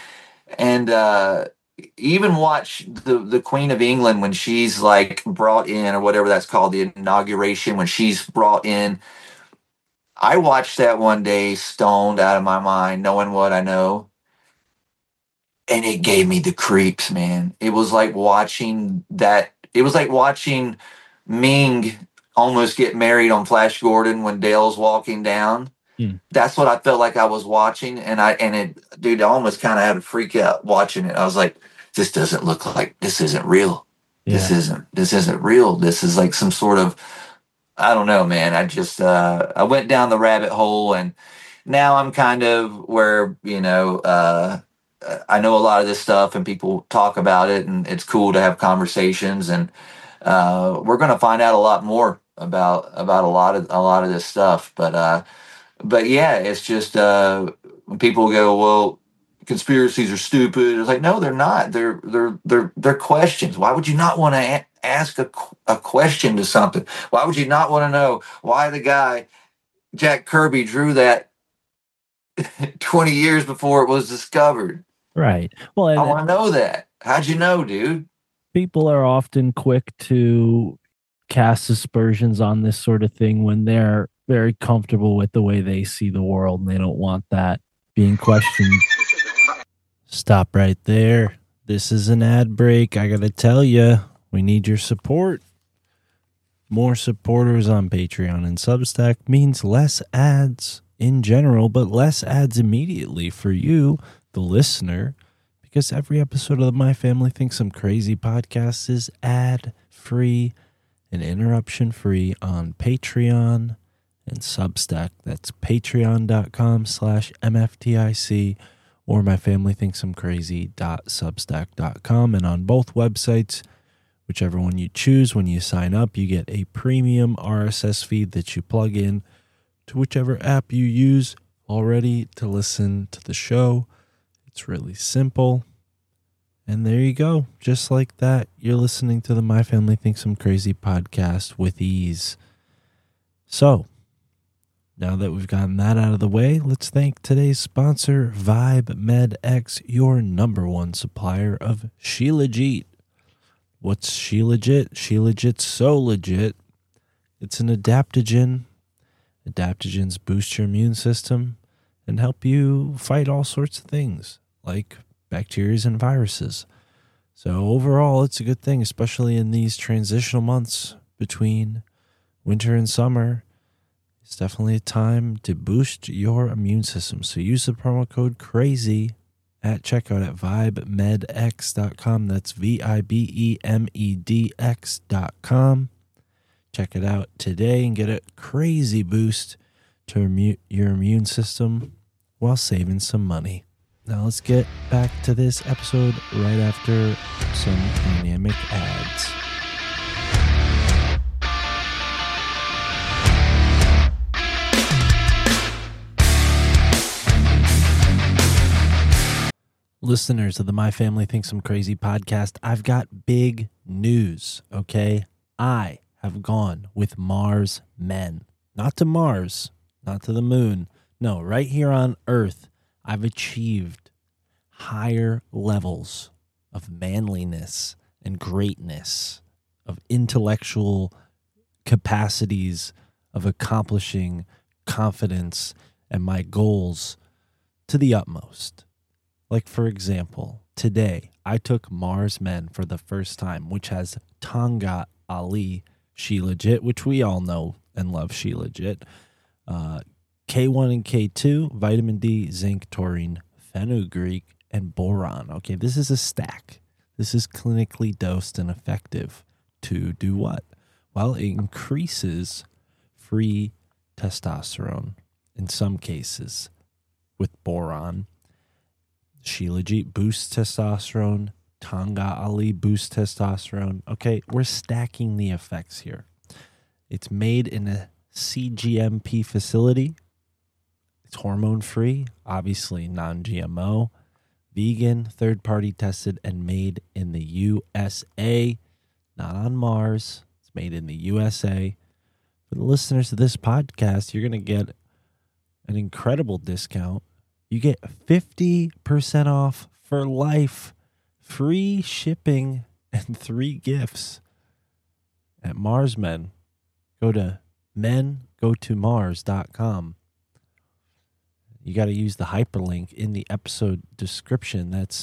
even watch the Queen of England when she's brought in, or whatever that's called, the inauguration, when she's brought in. I watched that one day, stoned out of my mind, knowing what I know, and it gave me the creeps, man. It was like watching that. It was like watching Ming almost get married on Flash Gordon when Dale's walking down. That's what I felt like I was watching, I almost kind of had a freak out watching it. I was like, this doesn't look like, this isn't real. Yeah. This isn't real. This is like some sort of, I don't know, man. I just I went down the rabbit hole, and now I'm kind of where I know a lot of this stuff, and people talk about it, and it's cool to have conversations, and we're going to find out a lot more about a lot of this stuff, but yeah, it's just when people go, well, conspiracies are stupid. It's like, no, they're not. They're questions. Why would you not want to ask a question to something? Why would you not want to know why the guy Jack Kirby drew that 20 years before it was discovered? Right. Well, I want to know that. How'd you know, dude? People are often quick to cast aspersions on this sort of thing when they're very comfortable with the way they see the world, and they don't want that being questioned. Stop right there. This is an ad break. I gotta tell you, we need your support. More supporters on Patreon and Substack means less ads in general, but less ads immediately for you, the listener, because every episode of the My Family Thinks I'm Crazy podcast is ad-free and interruption-free on Patreon and Substack. That's patreon.com/MFTIC or myfamilythinksimcrazy.substack.com. And on both websites, Whichever one you choose, when you sign up, you get a premium RSS feed that you plug in to whichever app you use already to listen to the show. It's really simple. And there you go. Just like that, you're listening to the My Family Thinks I'm Crazy podcast with ease. So, now that we've gotten that out of the way, let's thank today's sponsor, Vibe Med X, your number one supplier of Shilajit. What's Shilajit? Shilajit's so legit. It's an adaptogen. Adaptogens boost your immune system and help you fight all sorts of things like bacteria and viruses. So overall, it's a good thing, especially in these transitional months between winter and summer. It's definitely a time to boost your immune system. So use the promo code CRAZY at checkout at vibemedx.com. That's VIBEMEDX.com. Check it out today and get a crazy boost to your immune system while saving some money. Now let's get back to this episode right after some dynamic ads. Listeners of the My Family Thinks I'm Crazy podcast, I've got big news, okay? I have gone with Mars Men. Not to Mars, not to the moon. No, right here on Earth, I've achieved higher levels of manliness and greatness, of intellectual capacities, of accomplishing confidence and my goals to the utmost. Like, for example, today I took Mars Men for the first time, which has Tonga Ali Shilajit, which we all know and love Shilajit, K1 and K2, vitamin D, zinc, taurine, fenugreek, and boron. Okay, this is a stack. This is clinically dosed and effective to do what? Well, it increases free testosterone in some cases with boron. Shilajit boosts testosterone. Tonga Ali boosts testosterone. Okay, we're stacking the effects here. It's made in a CGMP facility. It's hormone-free, obviously non-GMO, vegan, third-party tested, and made in the USA, not on Mars. It's made in the USA. For the listeners of this podcast, you're going to get an incredible discount. You get 50% off for life, free shipping, and 3 gifts at Mars Men. Go to mengotomars.com. You got to use the hyperlink in the episode description. That's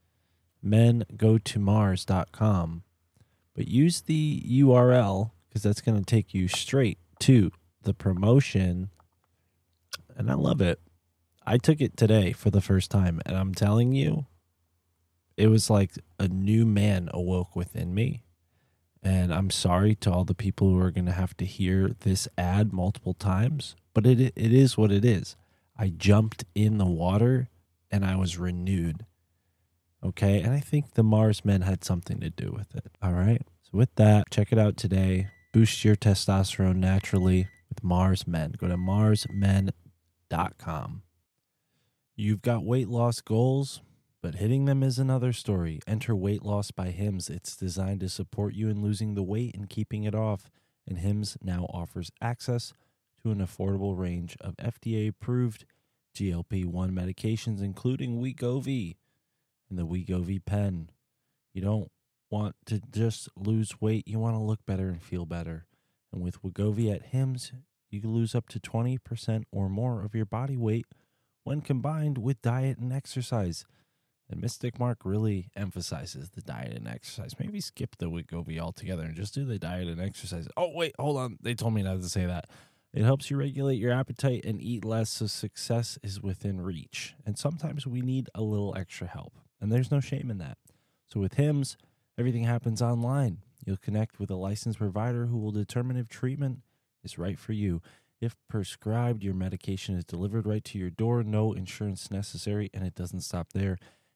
mengotomars.com. But use the URL because that's going to take you straight to the promotion. And I love it. I took it today for the first time, and I'm telling you, it was like a new man awoke within me. And I'm sorry to all the people who are going to have to hear this ad multiple times, but it is what it is. I jumped in the water, and I was renewed. Okay, and I think the Mars Men had something to do with it. All right, so with that, check it out today. Boost your testosterone naturally with Mars Men. Go to marsmen.com. You've got weight loss goals, but hitting them is another story. Enter Weight Loss by Hims. It's designed to support you in losing the weight and keeping it off. And Hims now offers access to an affordable range of FDA-approved GLP-1 medications, including Wegovy and the Wegovy pen. You don't want to just lose weight. You want to look better and feel better. And with Wegovy at Hims, you can lose up to 20% or more of your body weight when combined with diet and exercise. And Mystic Mark really emphasizes the diet and exercise. Maybe skip the Wegovy altogether and just do the diet and exercise. Oh, wait, hold on. They told me not to say that. It helps you regulate your appetite and eat less so success is within reach. And sometimes we need a little extra help. And there's no shame in that. So with Hims, everything happens online. You'll connect with a licensed provider who will determine if treatment is right for you. If prescribed, your medication is delivered right to your door, no insurance necessary, and it doesn't stop there.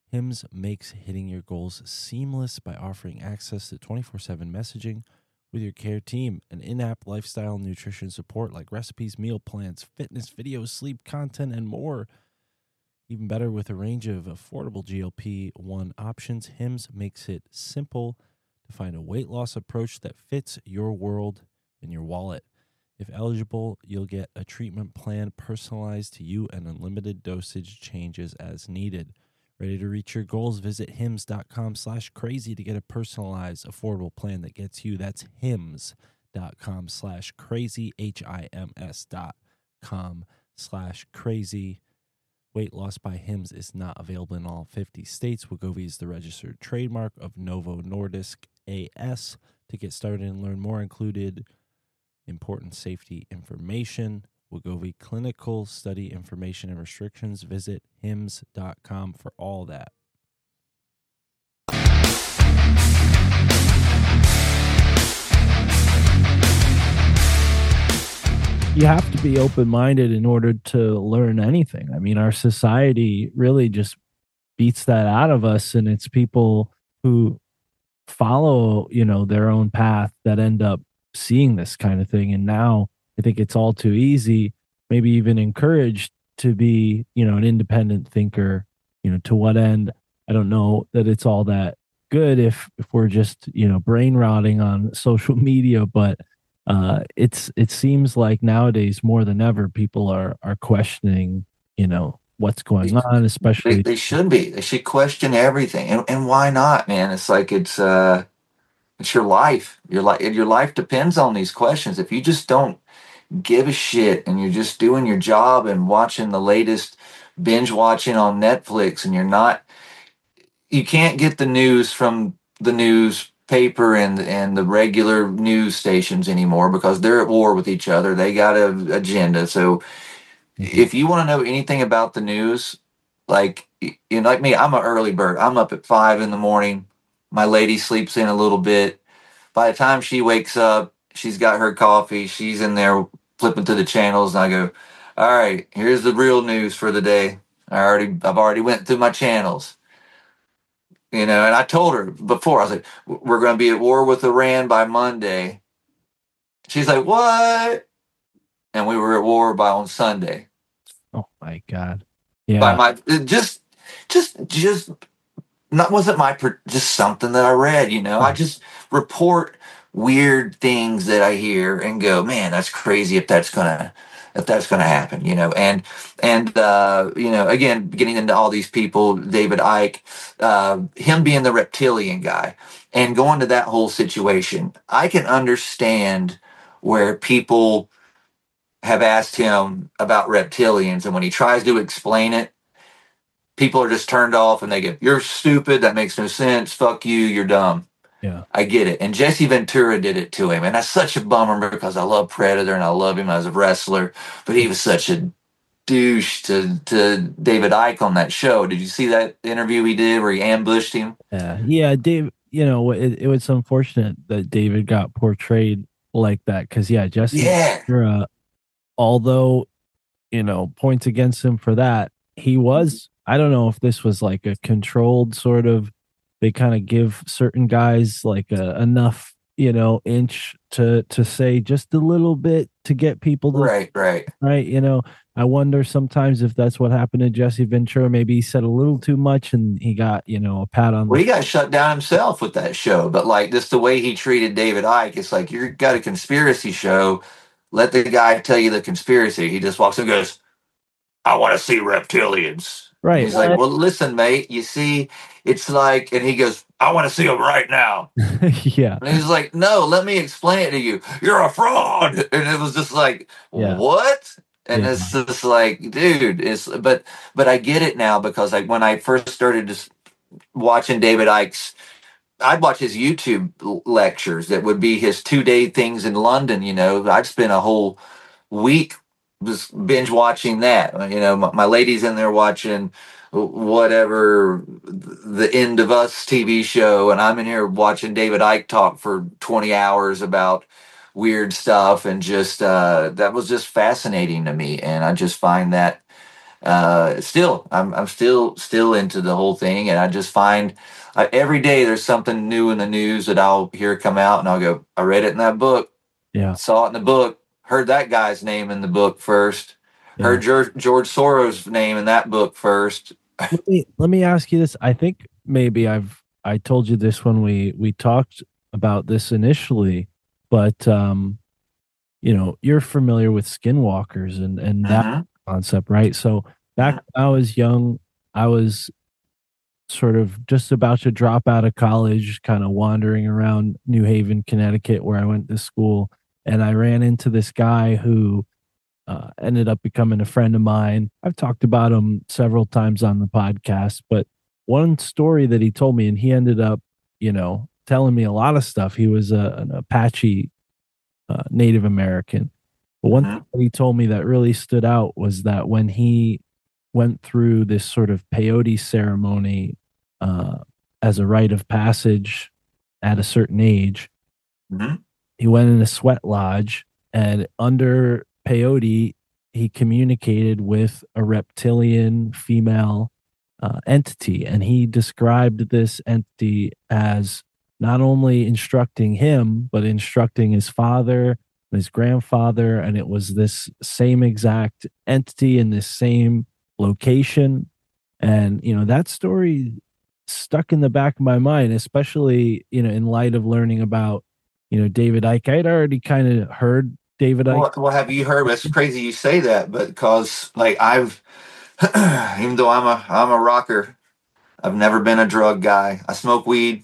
Hims makes hitting your goals seamless by offering access to 24/7 messaging with your care team and in-app lifestyle and nutrition support like recipes, meal plans, fitness videos, sleep content, and more. Even better, with a range of affordable GLP-1 options, Hims makes it simple to find a weight loss approach that fits your world and your wallet. If eligible, you'll get a treatment plan personalized to you and unlimited dosage changes as needed. Ready to reach your goals? Visit hims.com/crazy to get a personalized, affordable plan that gets you. That's hims.com/crazy, hims.com/crazy. Weight loss by Hims is not available in all 50 states. Wegovy is the registered trademark of Novo Nordisk AS. To get started and learn more, included important safety information, Wegovy clinical study information and restrictions. Visit hims.com for all that. You have to be open-minded in order to learn anything. I mean, our society really just beats that out of us, and it's people who follow, their own path that end up seeing this kind of thing. And now I think it's all too easy, maybe even encouraged to be, an independent thinker. To what end? I don't know that it's all that good if we're just, brain rotting on social media, but it seems like nowadays more than ever people are questioning, what's going on, especially they should be. They should question everything. And why not, man? It's like it's your life. Your life depends on these questions. If you just don't give a shit and you're just doing your job and watching the latest binge watching on Netflix, and you can't get the news from the newspaper and the regular news stations anymore because they're at war with each other. They got an agenda. So if you want to know anything about the news, like me, I'm an early bird. I'm up at 5 a.m. My lady sleeps in a little bit. By the time she wakes up, she's got her coffee. She's in there flipping through the channels, and I go, "All right, here's the real news for the day. I've already went through my channels." And I told her before, I was like, "We're going to be at war with Iran by Monday." She's like, "What?" And we were at war on Sunday. Oh my God! Yeah, by my just not wasn't my just something that I read. I just report weird things that I hear and go, man, that's crazy if that's gonna happen. Again, getting into all these people, David Icke, him being the reptilian guy and going to that whole situation, I can understand where people have asked him about reptilians, and when he tries to explain it, people are just turned off and they go, "You're stupid. That makes no sense. Fuck you. You're dumb." Yeah, I get it. And Jesse Ventura did it to him. And that's such a bummer because I love Predator and I love him as a wrestler, but he was such a douche to David Icke on that show. Did you see that interview he did where he ambushed him? Yeah, Dave, it was unfortunate that David got portrayed like that because, Jesse Ventura, although, points against him for that, he was, I don't know if this was like a controlled sort of, they kind of give certain guys like enough, inch to say just a little bit to get people to right. I wonder sometimes if that's what happened to Jesse Ventura. Maybe he said a little too much and he got, a pat on. Well, he got shut down himself with that show, but like just the way he treated David Icke, it's like you got a conspiracy show. Let the guy tell you the conspiracy. He just walks and goes, "I want to see reptilians." Right. He's like, "Well, listen, mate, you see, it's like," and he goes, "I want to see them right now." Yeah. And he's like, "No, let me explain it to you. You're a fraud." And it was just like, what? And it's just like, dude, but I get it now because like when I first started just watching David Icke's, I'd watch his YouTube lectures that would be his 2-day things in London. I'd spend a whole week just binge watching that. My lady's in there watching whatever the End of Us TV show, and I'm in here watching David Icke talk for 20 hours about weird stuff, and just that was just fascinating to me. And I just find that Still, I'm still into the whole thing, and I just find every day there's something new in the news that I'll hear come out, and I'll go, I read it in that book, Yeah. saw it in the book, heard that guy's name in the book first, Yeah. heard George Soros' name in that book first. Let me ask you this. I think maybe I told you this when we talked about this initially, but you're familiar with skinwalkers and that Mhm. concept, right? So back when I was young, I was sort of just about to drop out of college, kind of wandering around New Haven, Connecticut, where I went to school, and I ran into this guy who ended up becoming a friend of mine. I've talked about him several times on the podcast, but one story that he told me, and he ended up, telling me a lot of stuff. He was an Apache Native American. But one thing that he told me that really stood out was that when he went through this sort of peyote ceremony as a rite of passage at a certain age, he went in a sweat lodge, and under peyote, he communicated with a reptilian female entity. And he described this entity as not only instructing him, but instructing his father and his grandfather. And it was this same exact entity in this same location. And, that story stuck in the back of my mind, especially, in light of learning about, David Icke. I'd already kind of heard David Icke. Well, have you heard? It's crazy you say that, but because like I've, even though I'm a rocker, I've never been a drug guy. I smoke weed.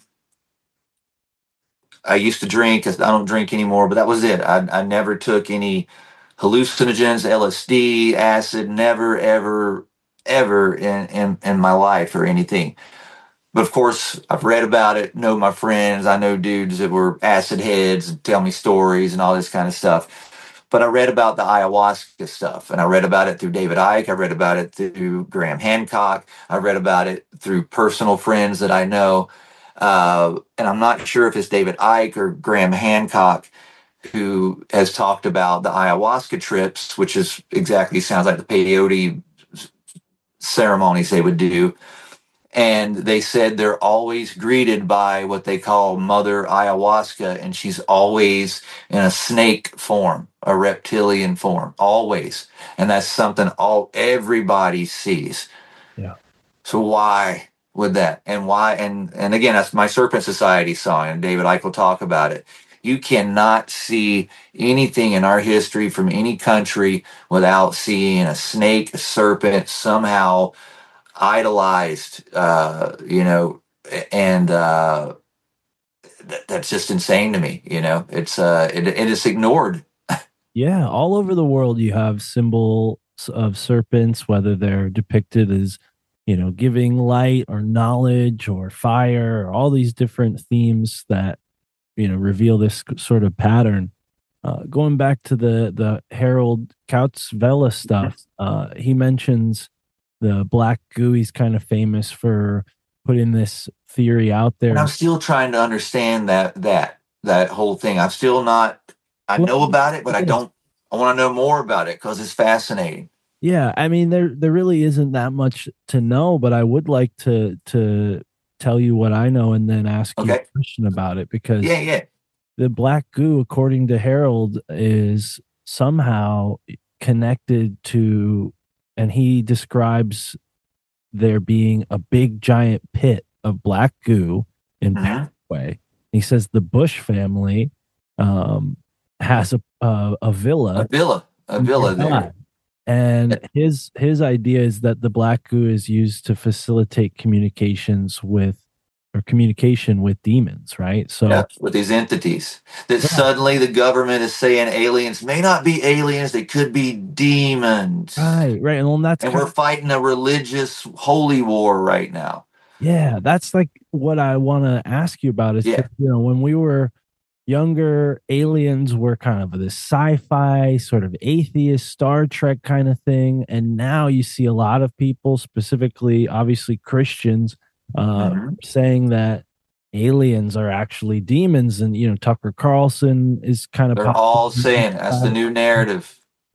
I used to drink. I don't drink anymore, but that was it. I never took any hallucinogens, LSD, acid. Never, ever, ever in my life or anything. But of course, I've read about it, know my friends. I know dudes that were acid heads and tell me stories and all this kind of stuff. But I read about the ayahuasca stuff, and I read about it through David Icke. I read about it through Graham Hancock. I read about it through personal friends that I know. And I'm not sure if it's David Icke or Graham Hancock who has talked about the ayahuasca trips, which is exactly sounds like the peyote ceremonies they would do. And they said they're always greeted by what they call Mother Ayahuasca, and she's always in a snake form, a reptilian form, always. And that's something everybody sees. Yeah. So why would that? And why? And again, that's my Serpent Society song, and David Icke will talk about it. You cannot see anything in our history from any country without seeing a snake, a serpent, somehow idolized, and that's just insane to me. It's it is ignored. Yeah, all over the world you have symbols of serpents, whether they're depicted as, giving light or knowledge or fire, or all these different themes that, reveal this sort of pattern. Going back to the Harold Kautzvela stuff, he mentions the black goo. He's kind of famous for putting this theory out there. And I'm still trying to understand that whole thing. I'm still not. I know about it, but I don't. I want to know more about it because it's fascinating. Yeah, I mean, there really isn't that much to know, but I would like to tell you what I know and then ask you a question about it, because the black goo, according to Harold, is somehow connected to, and he describes there being a big giant pit of black goo in Paraguay. He says the Bush family has a villa. A villa there. And his idea is that the black goo is used to facilitate communication with demons, right? So with these entities that suddenly the government is saying aliens may not be aliens, they could be demons. Right. And we're fighting a religious holy war right now. Yeah, that's like what I want to ask you about is, when we were younger, aliens were kind of this sci-fi sort of atheist Star Trek kind of thing, and now you see a lot of people, specifically obviously Christians, saying that aliens are actually demons. And Tucker Carlson is kind of all saying that's the new narrative.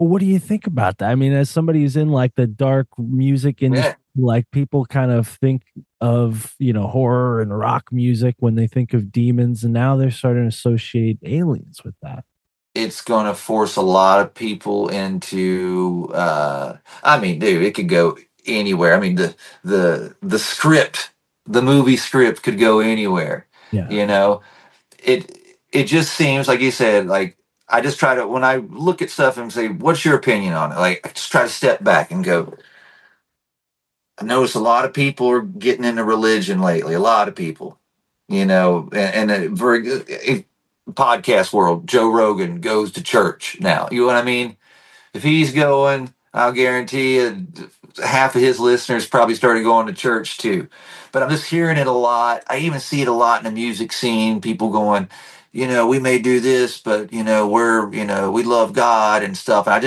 Well, what do you think about that? I mean, as somebody who's in like the dark music industry, Yeah, like people kind of think of, horror and rock music when they think of demons, and now they're starting to associate aliens with that. it's going to force a lot of people into. I mean, dude, it could go anywhere. I mean, the script, the movie script, could go anywhere. Yeah. You know, it it just seems like you said. Like I just try to when I look at stuff and say, "What's your opinion on it?" Like I just try to step back and go. I notice a lot of people are getting into religion lately. A lot of people, and very podcast world. Joe Rogan goes to church now. You know what I mean? If he's going, I'll guarantee you half of his listeners probably started going to church too. But I'm just hearing it a lot. I even see it a lot in the music scene. People going, we may do this, but we love God and stuff. And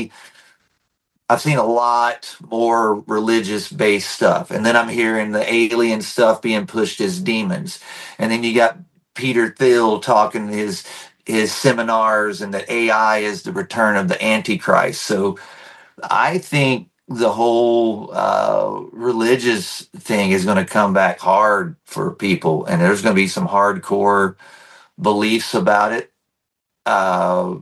I've seen a lot more religious based stuff. And then I'm hearing the alien stuff being pushed as demons. And then you got Peter Thiel talking his seminars and that AI is the return of the Antichrist. So I think the whole religious thing is going to come back hard for people, and there's going to be some hardcore beliefs about it. Uh,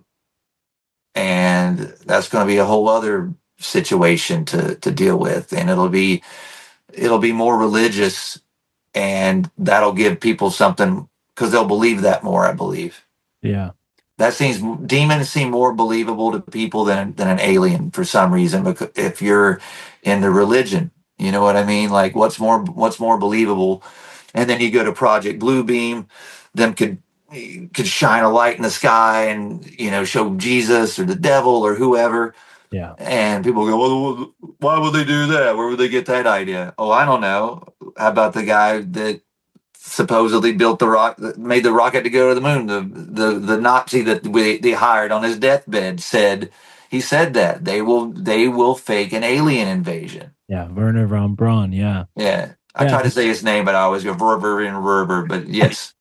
and that's going to be a whole other situation to deal with, and it'll be more religious, and that'll give people something because they'll believe that more. I believe Yeah. that seems demons seem more believable to people than an alien for some reason. Because if you're in the religion, you know what I mean. Like what's more believable, and then you go to Project Bluebeam, them could shine a light in the sky and show Jesus or the devil or whoever. Yeah. And people go, well, why would they do that? Where would they get that idea? Oh, I don't know. How about the guy that supposedly built made the rocket to go to the moon? The Nazi that they hired on his deathbed he said that they will fake an alien invasion. Yeah. Werner von Braun. Yeah. Yeah. I Yeah. try to say his name, but I always go Verber and Verber. But yes,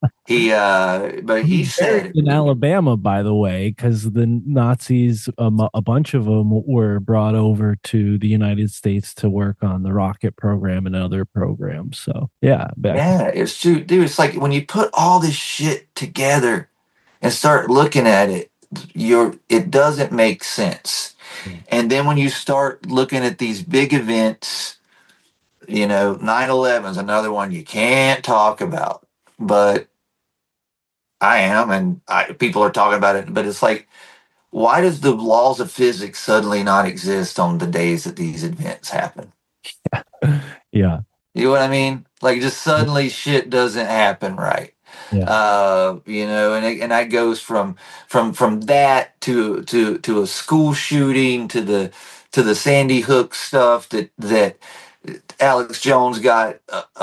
he He's buried said, in Alabama, by the way, because the Nazis, a bunch of them were brought over to the United States to work on the rocket program and other programs. So, yeah, back. yeah, it's true, dude. It's like when you put all this shit together and start looking at it, it doesn't make sense. Yeah. And then when you start looking at these big events, 9/11 is another one you can't talk about, but I am, and people are talking about it. But it's like, why does the laws of physics suddenly not exist on the days that these events happen? Yeah. You know what I mean? Like, just suddenly shit doesn't happen right. Yeah. And that goes from that to a school shooting to the Sandy Hook stuff that Alex Jones got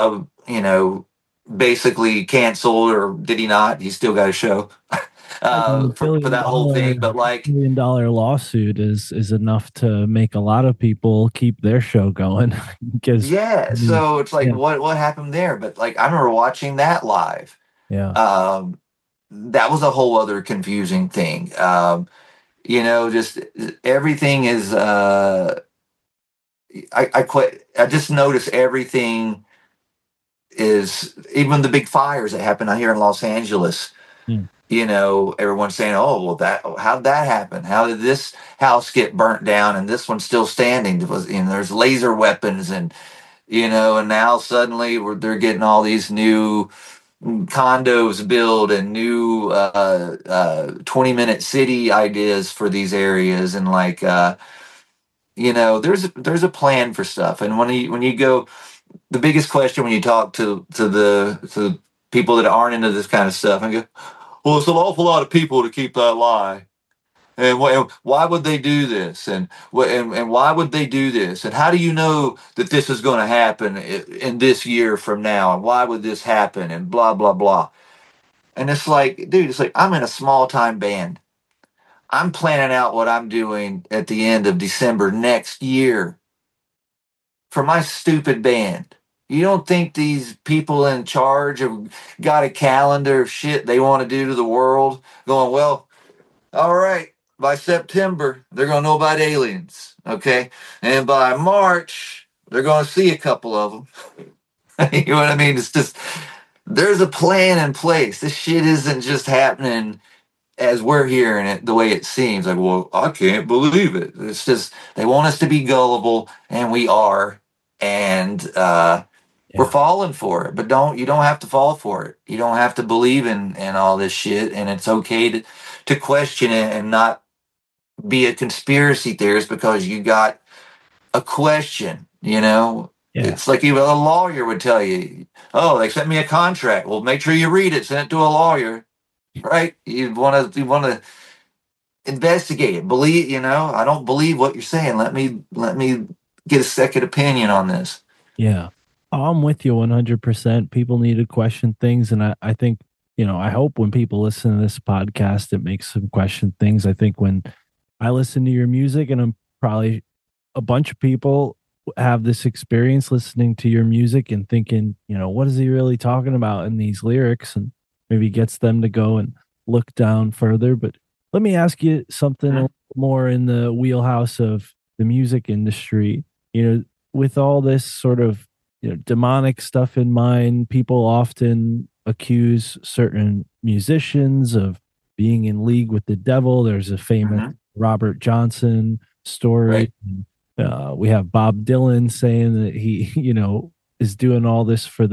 basically canceled, or did he not? He still got a show for that whole thing. But like, $1 million lawsuit is enough to make a lot of people keep their show going because yeah. So it's like, yeah. what happened there? But like, I remember watching that live. Yeah. That was a whole other confusing thing. Just everything is. I quit. I just noticed everything is, even the big fires that happened out here in Los Angeles. Mm. Everyone's saying, "Oh, well, how'd that happen? How did this house get burnt down and this one's still standing?" There's laser weapons and now suddenly they're getting all these new condos built and new 20-minute city ideas for these areas, and like there's a plan for stuff. And when you go, the biggest question when you talk to people that aren't into this kind of stuff, and go, well, it's an awful lot of people to keep that lie. And why would they do this? And why would they do this? And how do you know that this is going to happen in this year from now? And why would this happen? And blah, blah, blah. And it's like, dude, I'm in a small time band. I'm planning out what I'm doing at the end of December next year for my stupid band. You don't think these people in charge have got a calendar of shit they want to do to the world going, well, all right, by September, they're going to know about aliens. Okay. And by March, they're going to see a couple of them. You know what I mean? It's just, there's a plan in place. This shit isn't just happening as we're hearing it the way it seems. Like, well, I can't believe it. It's just, they want us to be gullible, and we are. And, we're Yeah. falling for it, but you don't have to fall for it. You don't have to believe in all this shit, and it's okay to question it and not be a conspiracy theorist because you got a question, you know? Yeah. It's like even a lawyer would tell you, oh, they sent me a contract. Well, make sure you read it, send it to a lawyer, right? You want to investigate it. Believe, I don't believe what you're saying. Let me get a second opinion on this. Yeah. Oh, I'm with you 100%. People need to question things. And I think, I hope when people listen to this podcast, it makes them question things. I think when I listen to your music, and I'm probably a bunch of people have this experience listening to your music and thinking, what is he really talking about in these lyrics? And maybe gets them to go and look down further. But let me ask you something a little more in the wheelhouse of the music industry. With all this sort of demonic stuff in mind, people often accuse certain musicians of being in league with the devil. There's a famous Robert Johnson story. Right. We have Bob Dylan saying that he, is doing all this for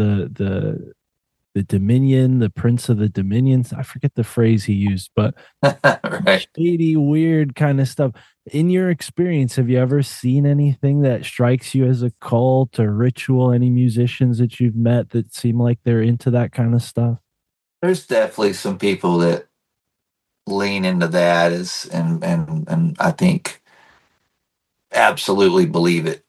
the Dominion, the Prince of the Dominions. I forget the phrase he used, but Right. shady, weird kind of stuff. In your experience, have you ever seen anything that strikes you as a cult or ritual? Any musicians that you've met that seem like they're into that kind of stuff? There's definitely some people that lean into that and I think absolutely believe it.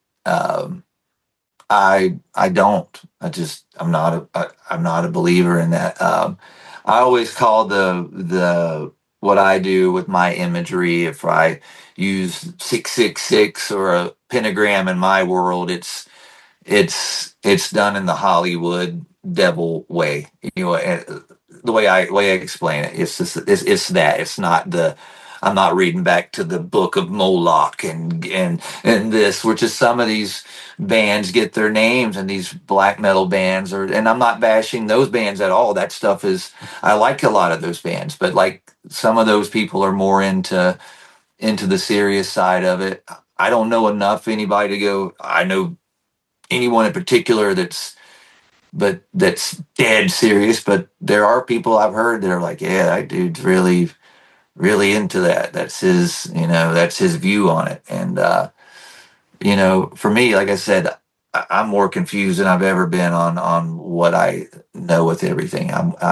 I don't. I'm not a believer in that. I always call the what I do with my imagery. If I use 666 or a pentagram in my world, it's done in the Hollywood devil way. The way I explain it, it's that. It's not the. I'm not reading back to the book of Moloch and this, which is some of these bands get their names, and these black metal bands and I'm not bashing those bands at all. That stuff is, I like a lot of those bands, but like some of those people are more into the serious side of it. I don't know enough anybody to go, I know anyone in particular that's dead serious, but there are people I've heard that are like, yeah, that dude's really, really into that. That's his view on it. And, for me, like I said, I'm more confused than I've ever been on what I know with everything.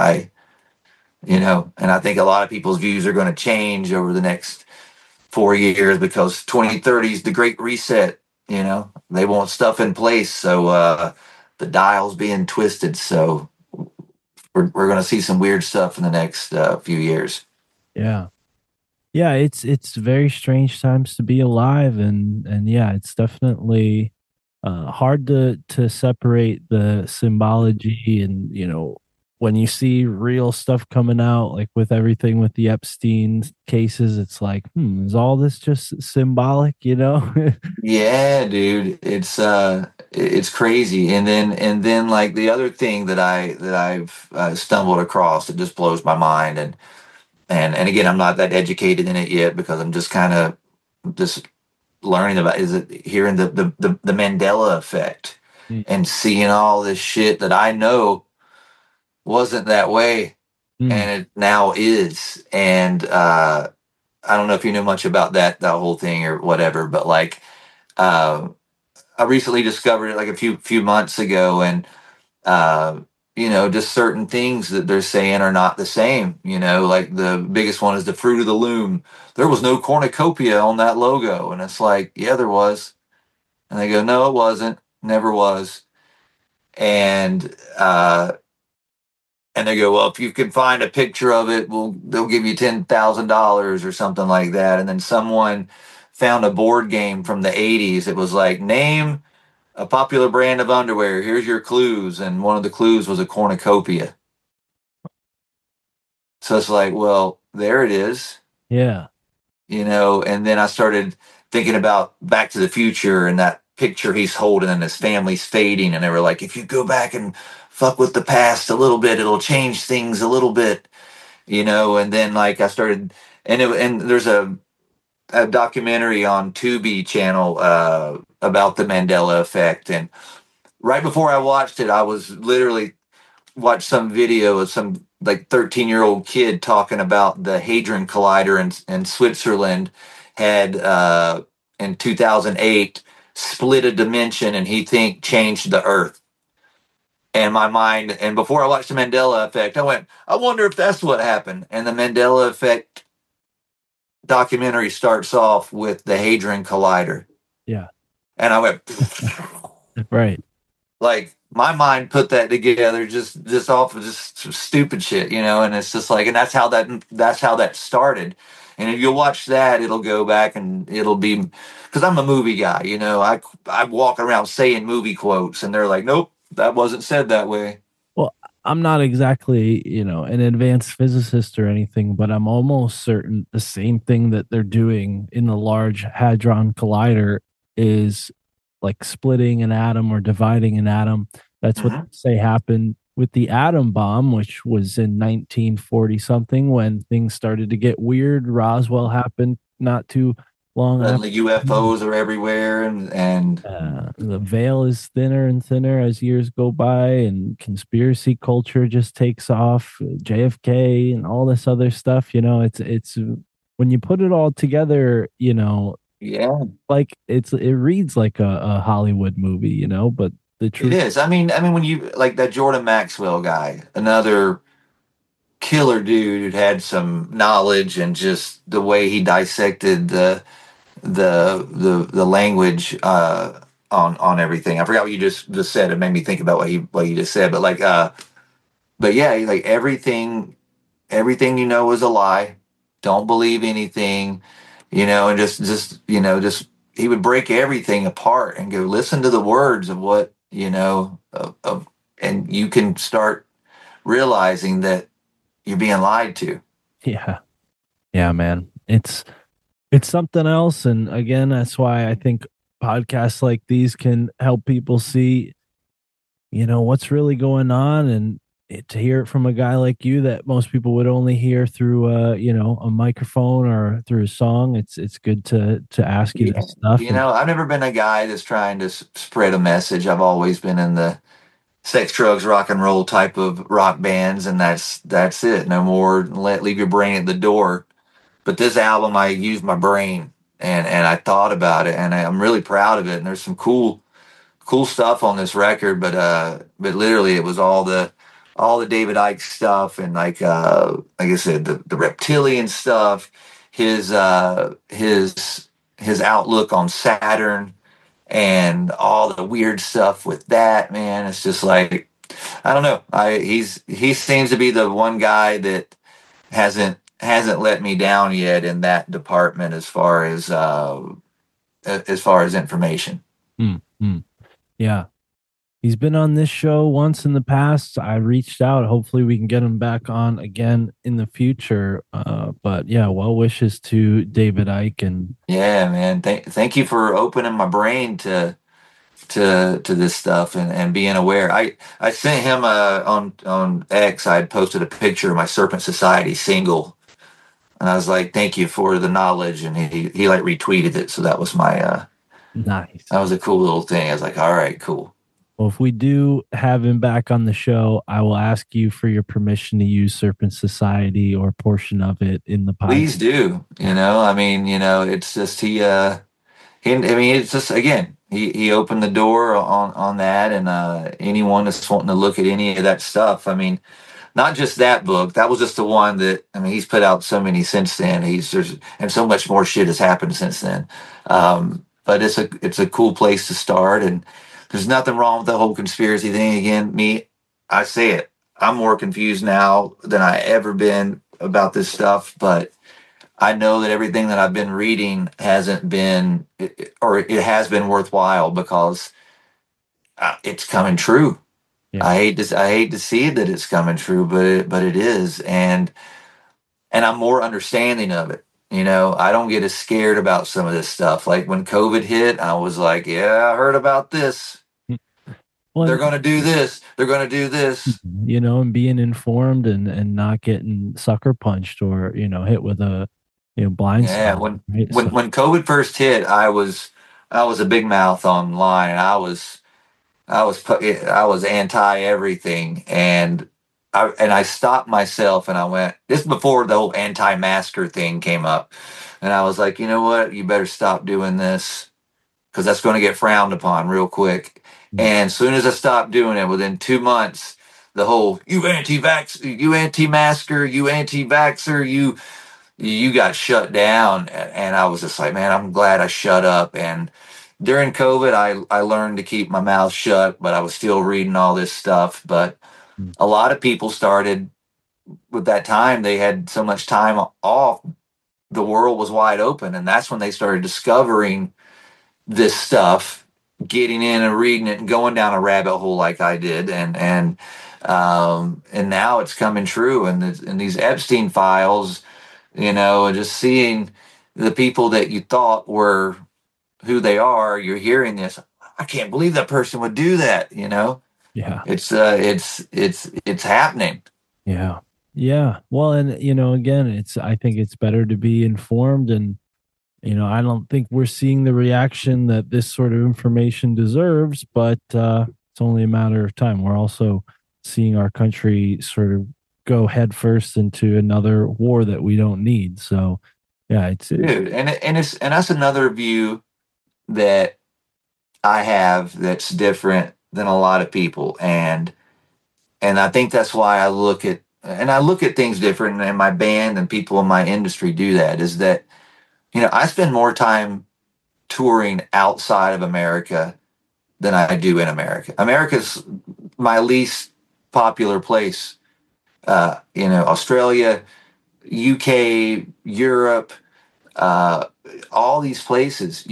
And I think a lot of people's views are going to change over the next 4 years because 2030 is the great reset. They want stuff in place. So, the dial's being twisted. So we're going to see some weird stuff in the next few years. Yeah. Yeah, it's very strange times to be alive, and yeah, it's definitely hard to separate the symbology, and when you see real stuff coming out, like with everything with the Epstein cases, it's like, is all this just symbolic? Yeah, dude, it's crazy. And then like the other thing that I've stumbled across that just blows my mind, and again, I'm not that educated in it yet because I'm just kind of just learning about, is it hearing the Mandela effect Mm. and seeing all this shit that I know wasn't that way, Mm. and it now is. And I don't know if you know much about that whole thing or whatever, but like uh, I recently discovered it like a few months ago, and uh, just certain things that they're saying are not the same. Like the biggest one is the fruit of the loom. There was no cornucopia on that logo, and it's like, yeah, there was, and they go, no, it wasn't, never was, and they go, well, if you can find a picture of it, they'll give you $10,000 or something like that. And then someone found a board game from the '80s. It was like, name a popular brand of underwear. Here's your clues, and one of the clues was a cornucopia. So it's like, well, there it is. Yeah. And then I started thinking about Back to the Future and that picture he's holding and his family's fading. And they were like, if you go back and fuck with the past a little bit, it'll change things a little bit, and then like I started, and there's a documentary on Tubi channel about the Mandela effect. And right before I watched it, I was literally watched some video of some like 13-year-old kid talking about the Hadron Collider in Switzerland had in 2008 split a dimension and he think changed the Earth. And my mind, and before I watched the Mandela Effect, I went, I wonder if that's what happened. And the Mandela Effect documentary starts off with the Hadron Collider. Yeah. And I went, right. Like my mind put that together just off of just stupid shit, and it's just like, and that's how that started. And if you watch that, it'll go back and it'll be, because I'm a movie guy, I walk around saying movie quotes and they're like, nope, that wasn't said that way. Well, I'm not exactly, an advanced physicist or anything, but I'm almost certain the same thing that they're doing in the Large Hadron Collider is like splitting an atom or dividing an atom. That's what they say happened with the atom bomb, which was in 1940 something when things started to get weird. Roswell happened not too long after. The UFOs are everywhere, and the veil is thinner and thinner as years go by, and conspiracy culture just takes off. JFK and all this other stuff. It's when you put it all together, yeah, like it reads like a Hollywood movie, but the truth it is. I mean, when you like that Jordan Maxwell guy, another killer dude who had some knowledge and just the way he dissected the language on everything. I forgot what you just said. It made me think about what you just said. But like, but yeah, like everything is a lie. Don't believe anything. And just he would break everything apart and go listen to the words of what, and you can start realizing that you're being lied to. Yeah. Yeah, man. It's something else. And again, that's why I think podcasts like these can help people see, what's really going on, and to hear it from a guy like you that most people would only hear through a microphone or through a song. It's good to ask you that stuff. I've never been a guy that's trying to spread a message. I've always been in the sex, drugs, rock and roll type of rock bands, and that's it. No more. Leave your brain at the door. But this album, I used my brain and I thought about it, and I'm really proud of it. And there's some cool stuff on this record, but literally it was all the David Icke stuff, and like I said, the reptilian stuff, his outlook on Saturn, and all the weird stuff with that, man. It's just like, I don't know. He seems to be the one guy that hasn't let me down yet in that department as far as information. Mm-hmm. Yeah. He's been on this show once in the past. I reached out. Hopefully we can get him back on again in the future. But yeah, well wishes to David Icke. And yeah, man. Thank you for opening my brain to this stuff and being aware. I sent him on X, I had posted a picture of my Serpent Society single. And I was like, thank you for the knowledge. And he like retweeted it. So that was my nice. That was a cool little thing. I was like, all right, cool. Well, if we do have him back on the show, I will ask you for your permission to use Serpent Society or a portion of it in the podcast. Please do. It's just it's just, again, he opened the door on that, and anyone that's wanting to look at any of that stuff. I mean, not just that book. That was just the one that, he's put out so many since then. And so much more shit has happened since then. But it's a cool place to start, and there's nothing wrong with the whole conspiracy thing. Again, I say it. I'm more confused now than I ever been about this stuff, but I know that everything that I've been reading hasn't been, or it has been worthwhile, because it's coming true. Yeah. I hate to see that it's coming true, but it is, and I'm more understanding of it. I don't get as scared about some of this stuff. Like when COVID hit, I was like, yeah, I heard about this. Well, They're going to do this. They're going to do this. And being informed and not getting sucker punched or, hit with a, blind Yeah. spot. Right? So, When COVID first hit, I was a big mouth online, and I was anti everything, and I stopped myself, and I went, this is before the whole anti-masker thing came up, and I was like, you know what, you better stop doing this, because that's going to get frowned upon real quick. And as soon as I stopped doing it, within 2 months, the whole you anti-vax, you anti-masker, you anti-vaxxer, you got shut down. And I was just like, man, I'm glad I shut up. And during COVID, I learned to keep my mouth shut, but I was still reading all this stuff. But a lot of people started with that time. They had so much time off. The world was wide open. And that's when they started discovering this stuff, getting in and reading it and going down a rabbit hole like I did. And now it's coming true. And these Epstein files, and just seeing the people that you thought were who they are, you're hearing this. I can't believe that person would do that. yeah, it's happening. yeah, yeah. Well, and again, I think it's better to be informed, and I don't think we're seeing the reaction that this sort of information deserves, but it's only a matter of time. We're also seeing our country sort of go headfirst into another war that we don't need. So, yeah, Dude, and that's another view that I have that's different than a lot of people, and I think that's why I look at things different, and my band and people in my industry do that. Is that I spend more time touring outside of America than I do in America. America's my least popular place. Australia, UK, Europe, all these places.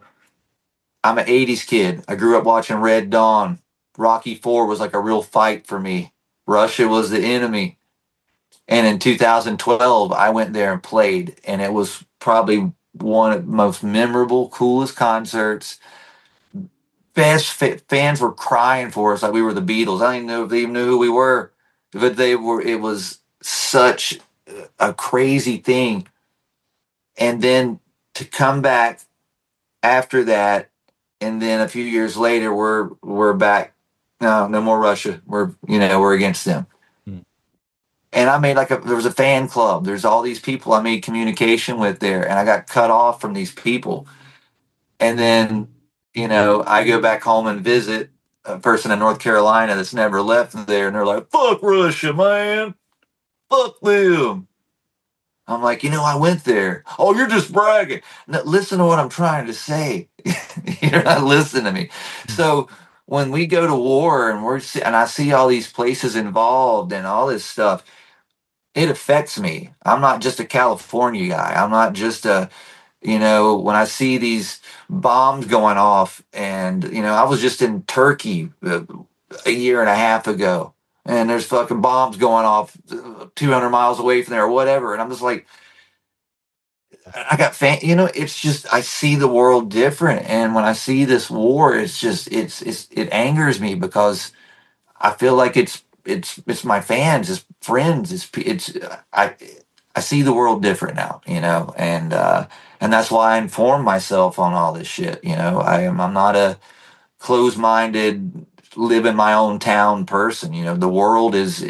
I'm an 80s kid. I grew up watching Red Dawn. Rocky IV was like a real fight for me. Russia was the enemy. And in 2012, I went there and played, and it was probably one of the most memorable, coolest concerts. Fans were crying for us like we were the Beatles. I didn't know if they even knew who we were, but they were. It was such a crazy thing. And then to come back after that, and then a few years later, we're back. No more Russia. We're against them. And I made there was a fan club. There's all these people I made communication with there, and I got cut off from these people. And then, I go back home and visit a person in North Carolina that's never left there, and they're like, fuck Russia, man. Fuck them. I'm like, I went there. Oh, you're just bragging. No, listen to what I'm trying to say. You're not listening to me. So when we go to war and I see all these places involved and all this stuff, it affects me. I'm not just a California guy. I'm not just when I see these bombs going off, and, I was just in Turkey a year and a half ago, and there's fucking bombs going off 200 miles away from there or whatever. And I'm just like, I got it's just, I see the world different. And when I see this war, it's just, it angers me, because I feel like it's my fans, it's friends, I see the world different now, and that's why I inform myself on all this shit. I'm not a closed-minded, live in my own town person. The world is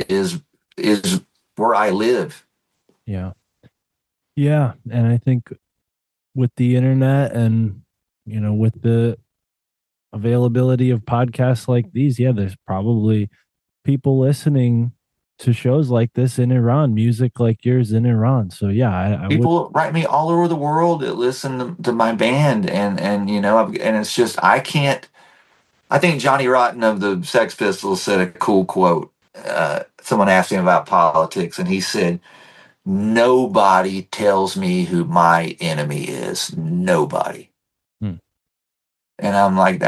where I live. Yeah. Yeah. And I think with the internet and, with the availability of podcasts like these, there's probably people listening to shows like this in Iran, music like yours in Iran. So I people write me all over the world that listen to my band, and it's just, I can't. I think Johnny Rotten of the Sex Pistols said a cool quote. Someone asked him about politics, and he said, "Nobody tells me who my enemy is. Nobody." And I'm like,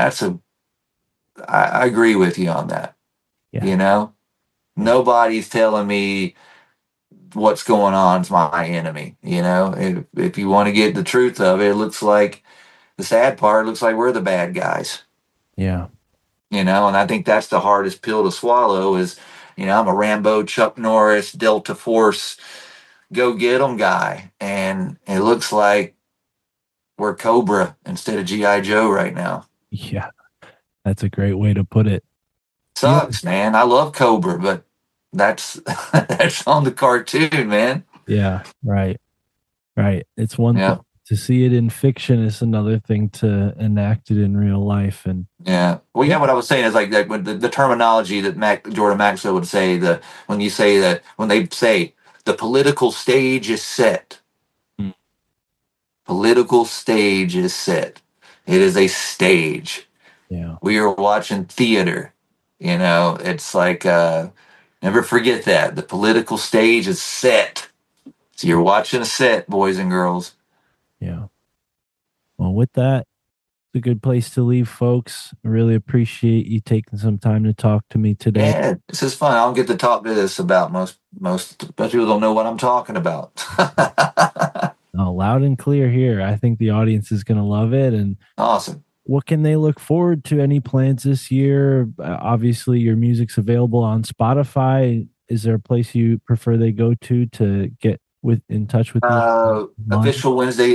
I agree with you on that. Yeah. Nobody's telling me what's going on is my enemy. If you want to get the truth of it, it looks like the sad part looks like we're the bad guys. Yeah. And I think that's the hardest pill to swallow is, I'm a Rambo, Chuck Norris, Delta Force, go get 'em guy. And it looks like we're Cobra instead of G.I. Joe right now. Yeah. That's a great way to put it. Sucks, man. I love Cobra, but that's on the cartoon, man. Yeah, right. It's one thing to see it in fiction, it's another thing to enact it in real life. And what I was saying is like that when the terminology that Jordan Maxwell would say, when they say the political stage is set. Political stage is set. It is a stage. Yeah. We are watching theater. It's like never forget that. The political stage is set. So you're watching a set, boys and girls. Yeah. Well, with that, it's a good place to leave, folks. I really appreciate you taking some time to talk to me today. Yeah, this is fun. I don't get to talk to this about most people don't know what I'm talking about. Loud and clear here. I think the audience is going to love it. And awesome. What can they look forward to? Any plans this year? Obviously, your music's available on Spotify. Is there a place you prefer they go to get in touch with you? Official Wednesday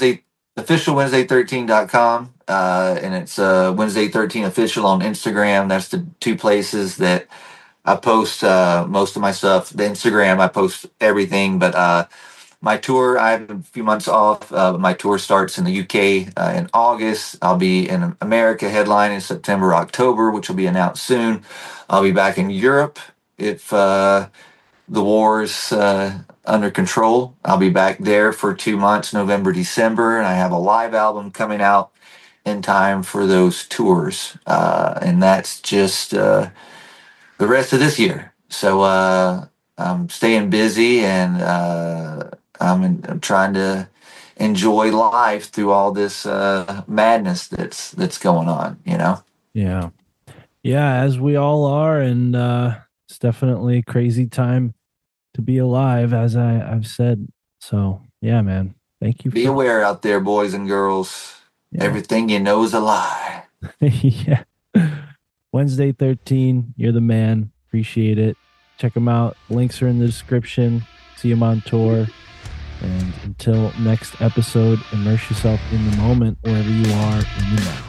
13.com. And it's Wednesday 13 official on Instagram. That's the two places that I post most of my stuff. The Instagram, I post everything, but my tour, I have a few months off. My tour starts in the UK in August. I'll be in America headline in September, October, which will be announced soon. I'll be back in Europe if the war's under control. I'll be back there for 2 months, November, December, and I have a live album coming out in time for those tours. And that's just the rest of this year. So I'm staying busy, and I'm trying to enjoy life through all this madness that's going on, Yeah, as we all are, and it's definitely a crazy time to be alive, as I've said. So yeah, man, thank you. Be aware out there, boys and girls. Yeah. Everything you know is a lie. Yeah. Wednesday 13, you're the man. Appreciate it. Check them out. Links are in the description. See them on tour. And until next episode, immerse yourself in the moment wherever you are in the now.